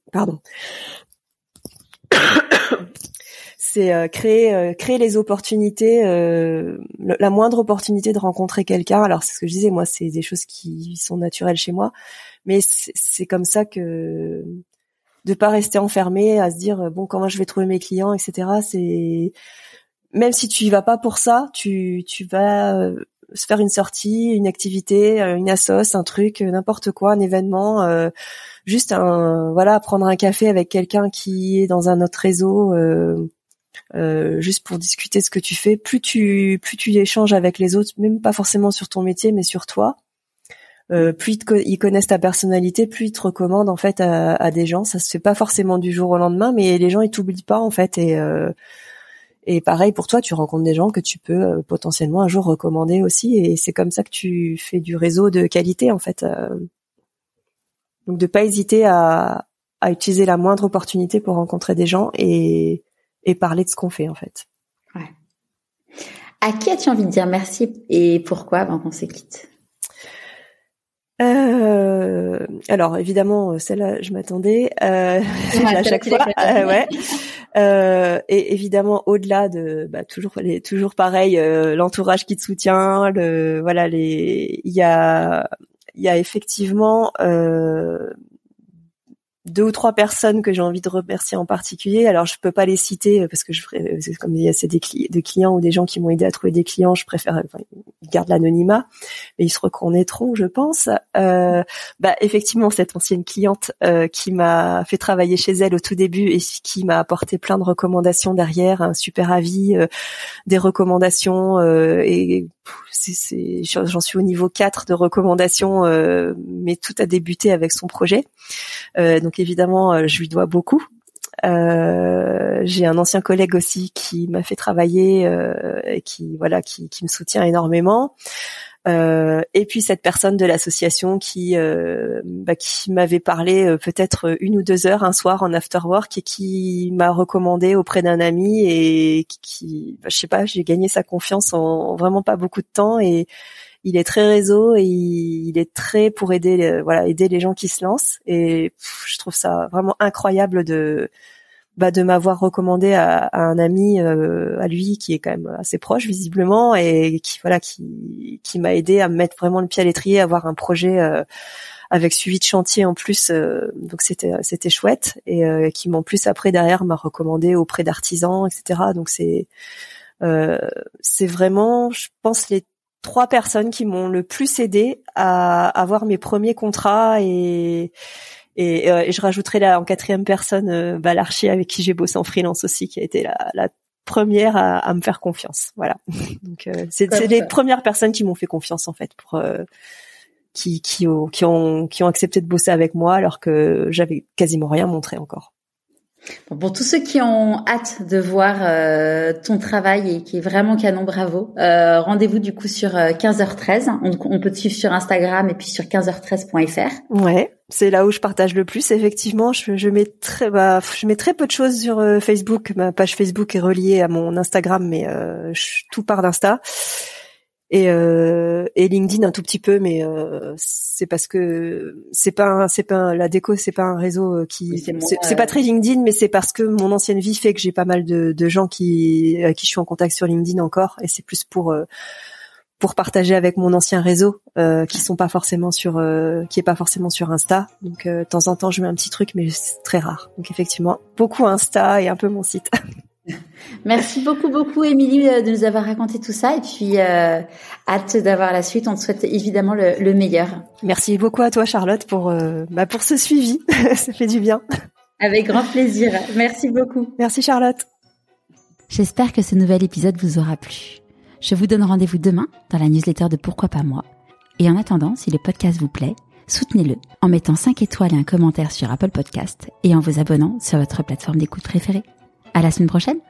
créer les opportunités, la moindre opportunité de rencontrer quelqu'un. Alors c'est ce que je disais, moi c'est des choses qui sont naturelles chez moi, mais c'est comme ça que de pas rester enfermé à se dire comment je vais trouver mes clients, etc. C'est même si tu y vas pas pour ça, tu vas se faire une sortie, une activité, une assoce, un truc, n'importe quoi, un événement, juste prendre un café avec quelqu'un qui est dans un autre réseau, juste pour discuter de ce que tu fais. Plus tu échanges avec les autres, même pas forcément sur ton métier, mais sur toi, plus ils connaissent ta personnalité, plus ils te recommandent en fait à des gens. Ça se fait pas forcément du jour au lendemain, mais les gens ils t'oublient pas en fait et pareil pour toi, tu rencontres des gens que tu peux potentiellement un jour recommander aussi, et c'est comme ça que tu fais du réseau de qualité en fait. Donc de pas hésiter à utiliser la moindre opportunité pour rencontrer des gens et parler de ce qu'on fait en fait. Ouais. À qui as-tu envie de dire merci et pourquoi avant qu'on se quitte? Je alors évidemment, celle-là, je m'attendais à chaque fois. Ouais. Et évidemment, au-delà de toujours pareil, l'entourage qui te soutient, il y a effectivement 2 ou 3 personnes que j'ai envie de remercier en particulier. Alors je peux pas les citer parce que c'est comme il y a des clients ou des gens qui m'ont aidé à trouver des clients, je préfère ils gardent l'anonymat, mais ils se reconnaîtront, je pense. Effectivement, cette ancienne cliente qui m'a fait travailler chez elle au tout début et qui m'a apporté plein de recommandations derrière, un super avis, des recommandations j'en suis au niveau 4 de recommandations, mais tout a débuté avec son projet. Donc évidemment, je lui dois beaucoup. J'ai un ancien collègue aussi qui m'a fait travailler et qui me soutient énormément. Et puis cette personne de l'association qui m'avait parlé peut-être 1 ou 2 heures un soir en after work et qui m'a recommandé auprès d'un ami et je sais pas, j'ai gagné sa confiance en vraiment pas beaucoup de temps et il est très réseau et il est très pour aider les gens qui se lancent et je trouve ça vraiment incroyable de m'avoir recommandé à un ami à lui qui est quand même assez proche visiblement et qui m'a aidé à me mettre vraiment le pied à l'étrier, à avoir un projet avec suivi de chantier en plus, donc c'était chouette et qui en plus après derrière m'a recommandé auprès d'artisans, etc. Donc c'est vraiment, je pense, les 3 personnes qui m'ont le plus aidé à avoir mes premiers contrats et je rajouterai là en 4e personne l'archi avec qui j'ai bossé en freelance aussi, qui a été la première à me faire confiance. Voilà. Donc c'est les premières personnes qui m'ont fait confiance en fait, pour qui ont accepté de bosser avec moi alors que j'avais quasiment rien montré encore. Bon, pour tous ceux qui ont hâte de voir ton travail et qui est vraiment canon, bravo. Rendez-vous du coup sur 15h13. On peut te suivre sur Instagram et puis sur 15h13.fr. Ouais, c'est là où je partage le plus. Effectivement, je mets très peu de choses sur Facebook. Ma page Facebook est reliée à mon Instagram, mais tout part d'Insta. Et LinkedIn un tout petit peu, mais c'est parce que la déco, c'est pas un réseau c'est pas très LinkedIn, mais c'est parce que mon ancienne vie fait que j'ai pas mal de gens à qui je suis en contact sur LinkedIn encore, et c'est plus pour partager avec mon ancien réseau qui est pas forcément sur Insta. Donc de temps en temps je mets un petit truc, mais c'est très rare. Donc effectivement, beaucoup Insta et un peu mon site. Merci beaucoup Émilie de nous avoir raconté tout ça et puis hâte d'avoir la suite. On te souhaite évidemment le meilleur. Merci beaucoup à toi Charlotte pour ce suivi. Ça fait du bien. Avec grand plaisir. Merci beaucoup. Merci Charlotte. J'espère que ce nouvel épisode vous aura plu. Je vous donne rendez-vous demain dans la newsletter de Pourquoi pas moi. Et en attendant, si le podcast vous plaît, soutenez-le en mettant 5 étoiles et un commentaire sur Apple Podcast et en vous abonnant sur votre plateforme d'écoute préférée. À la semaine prochaine!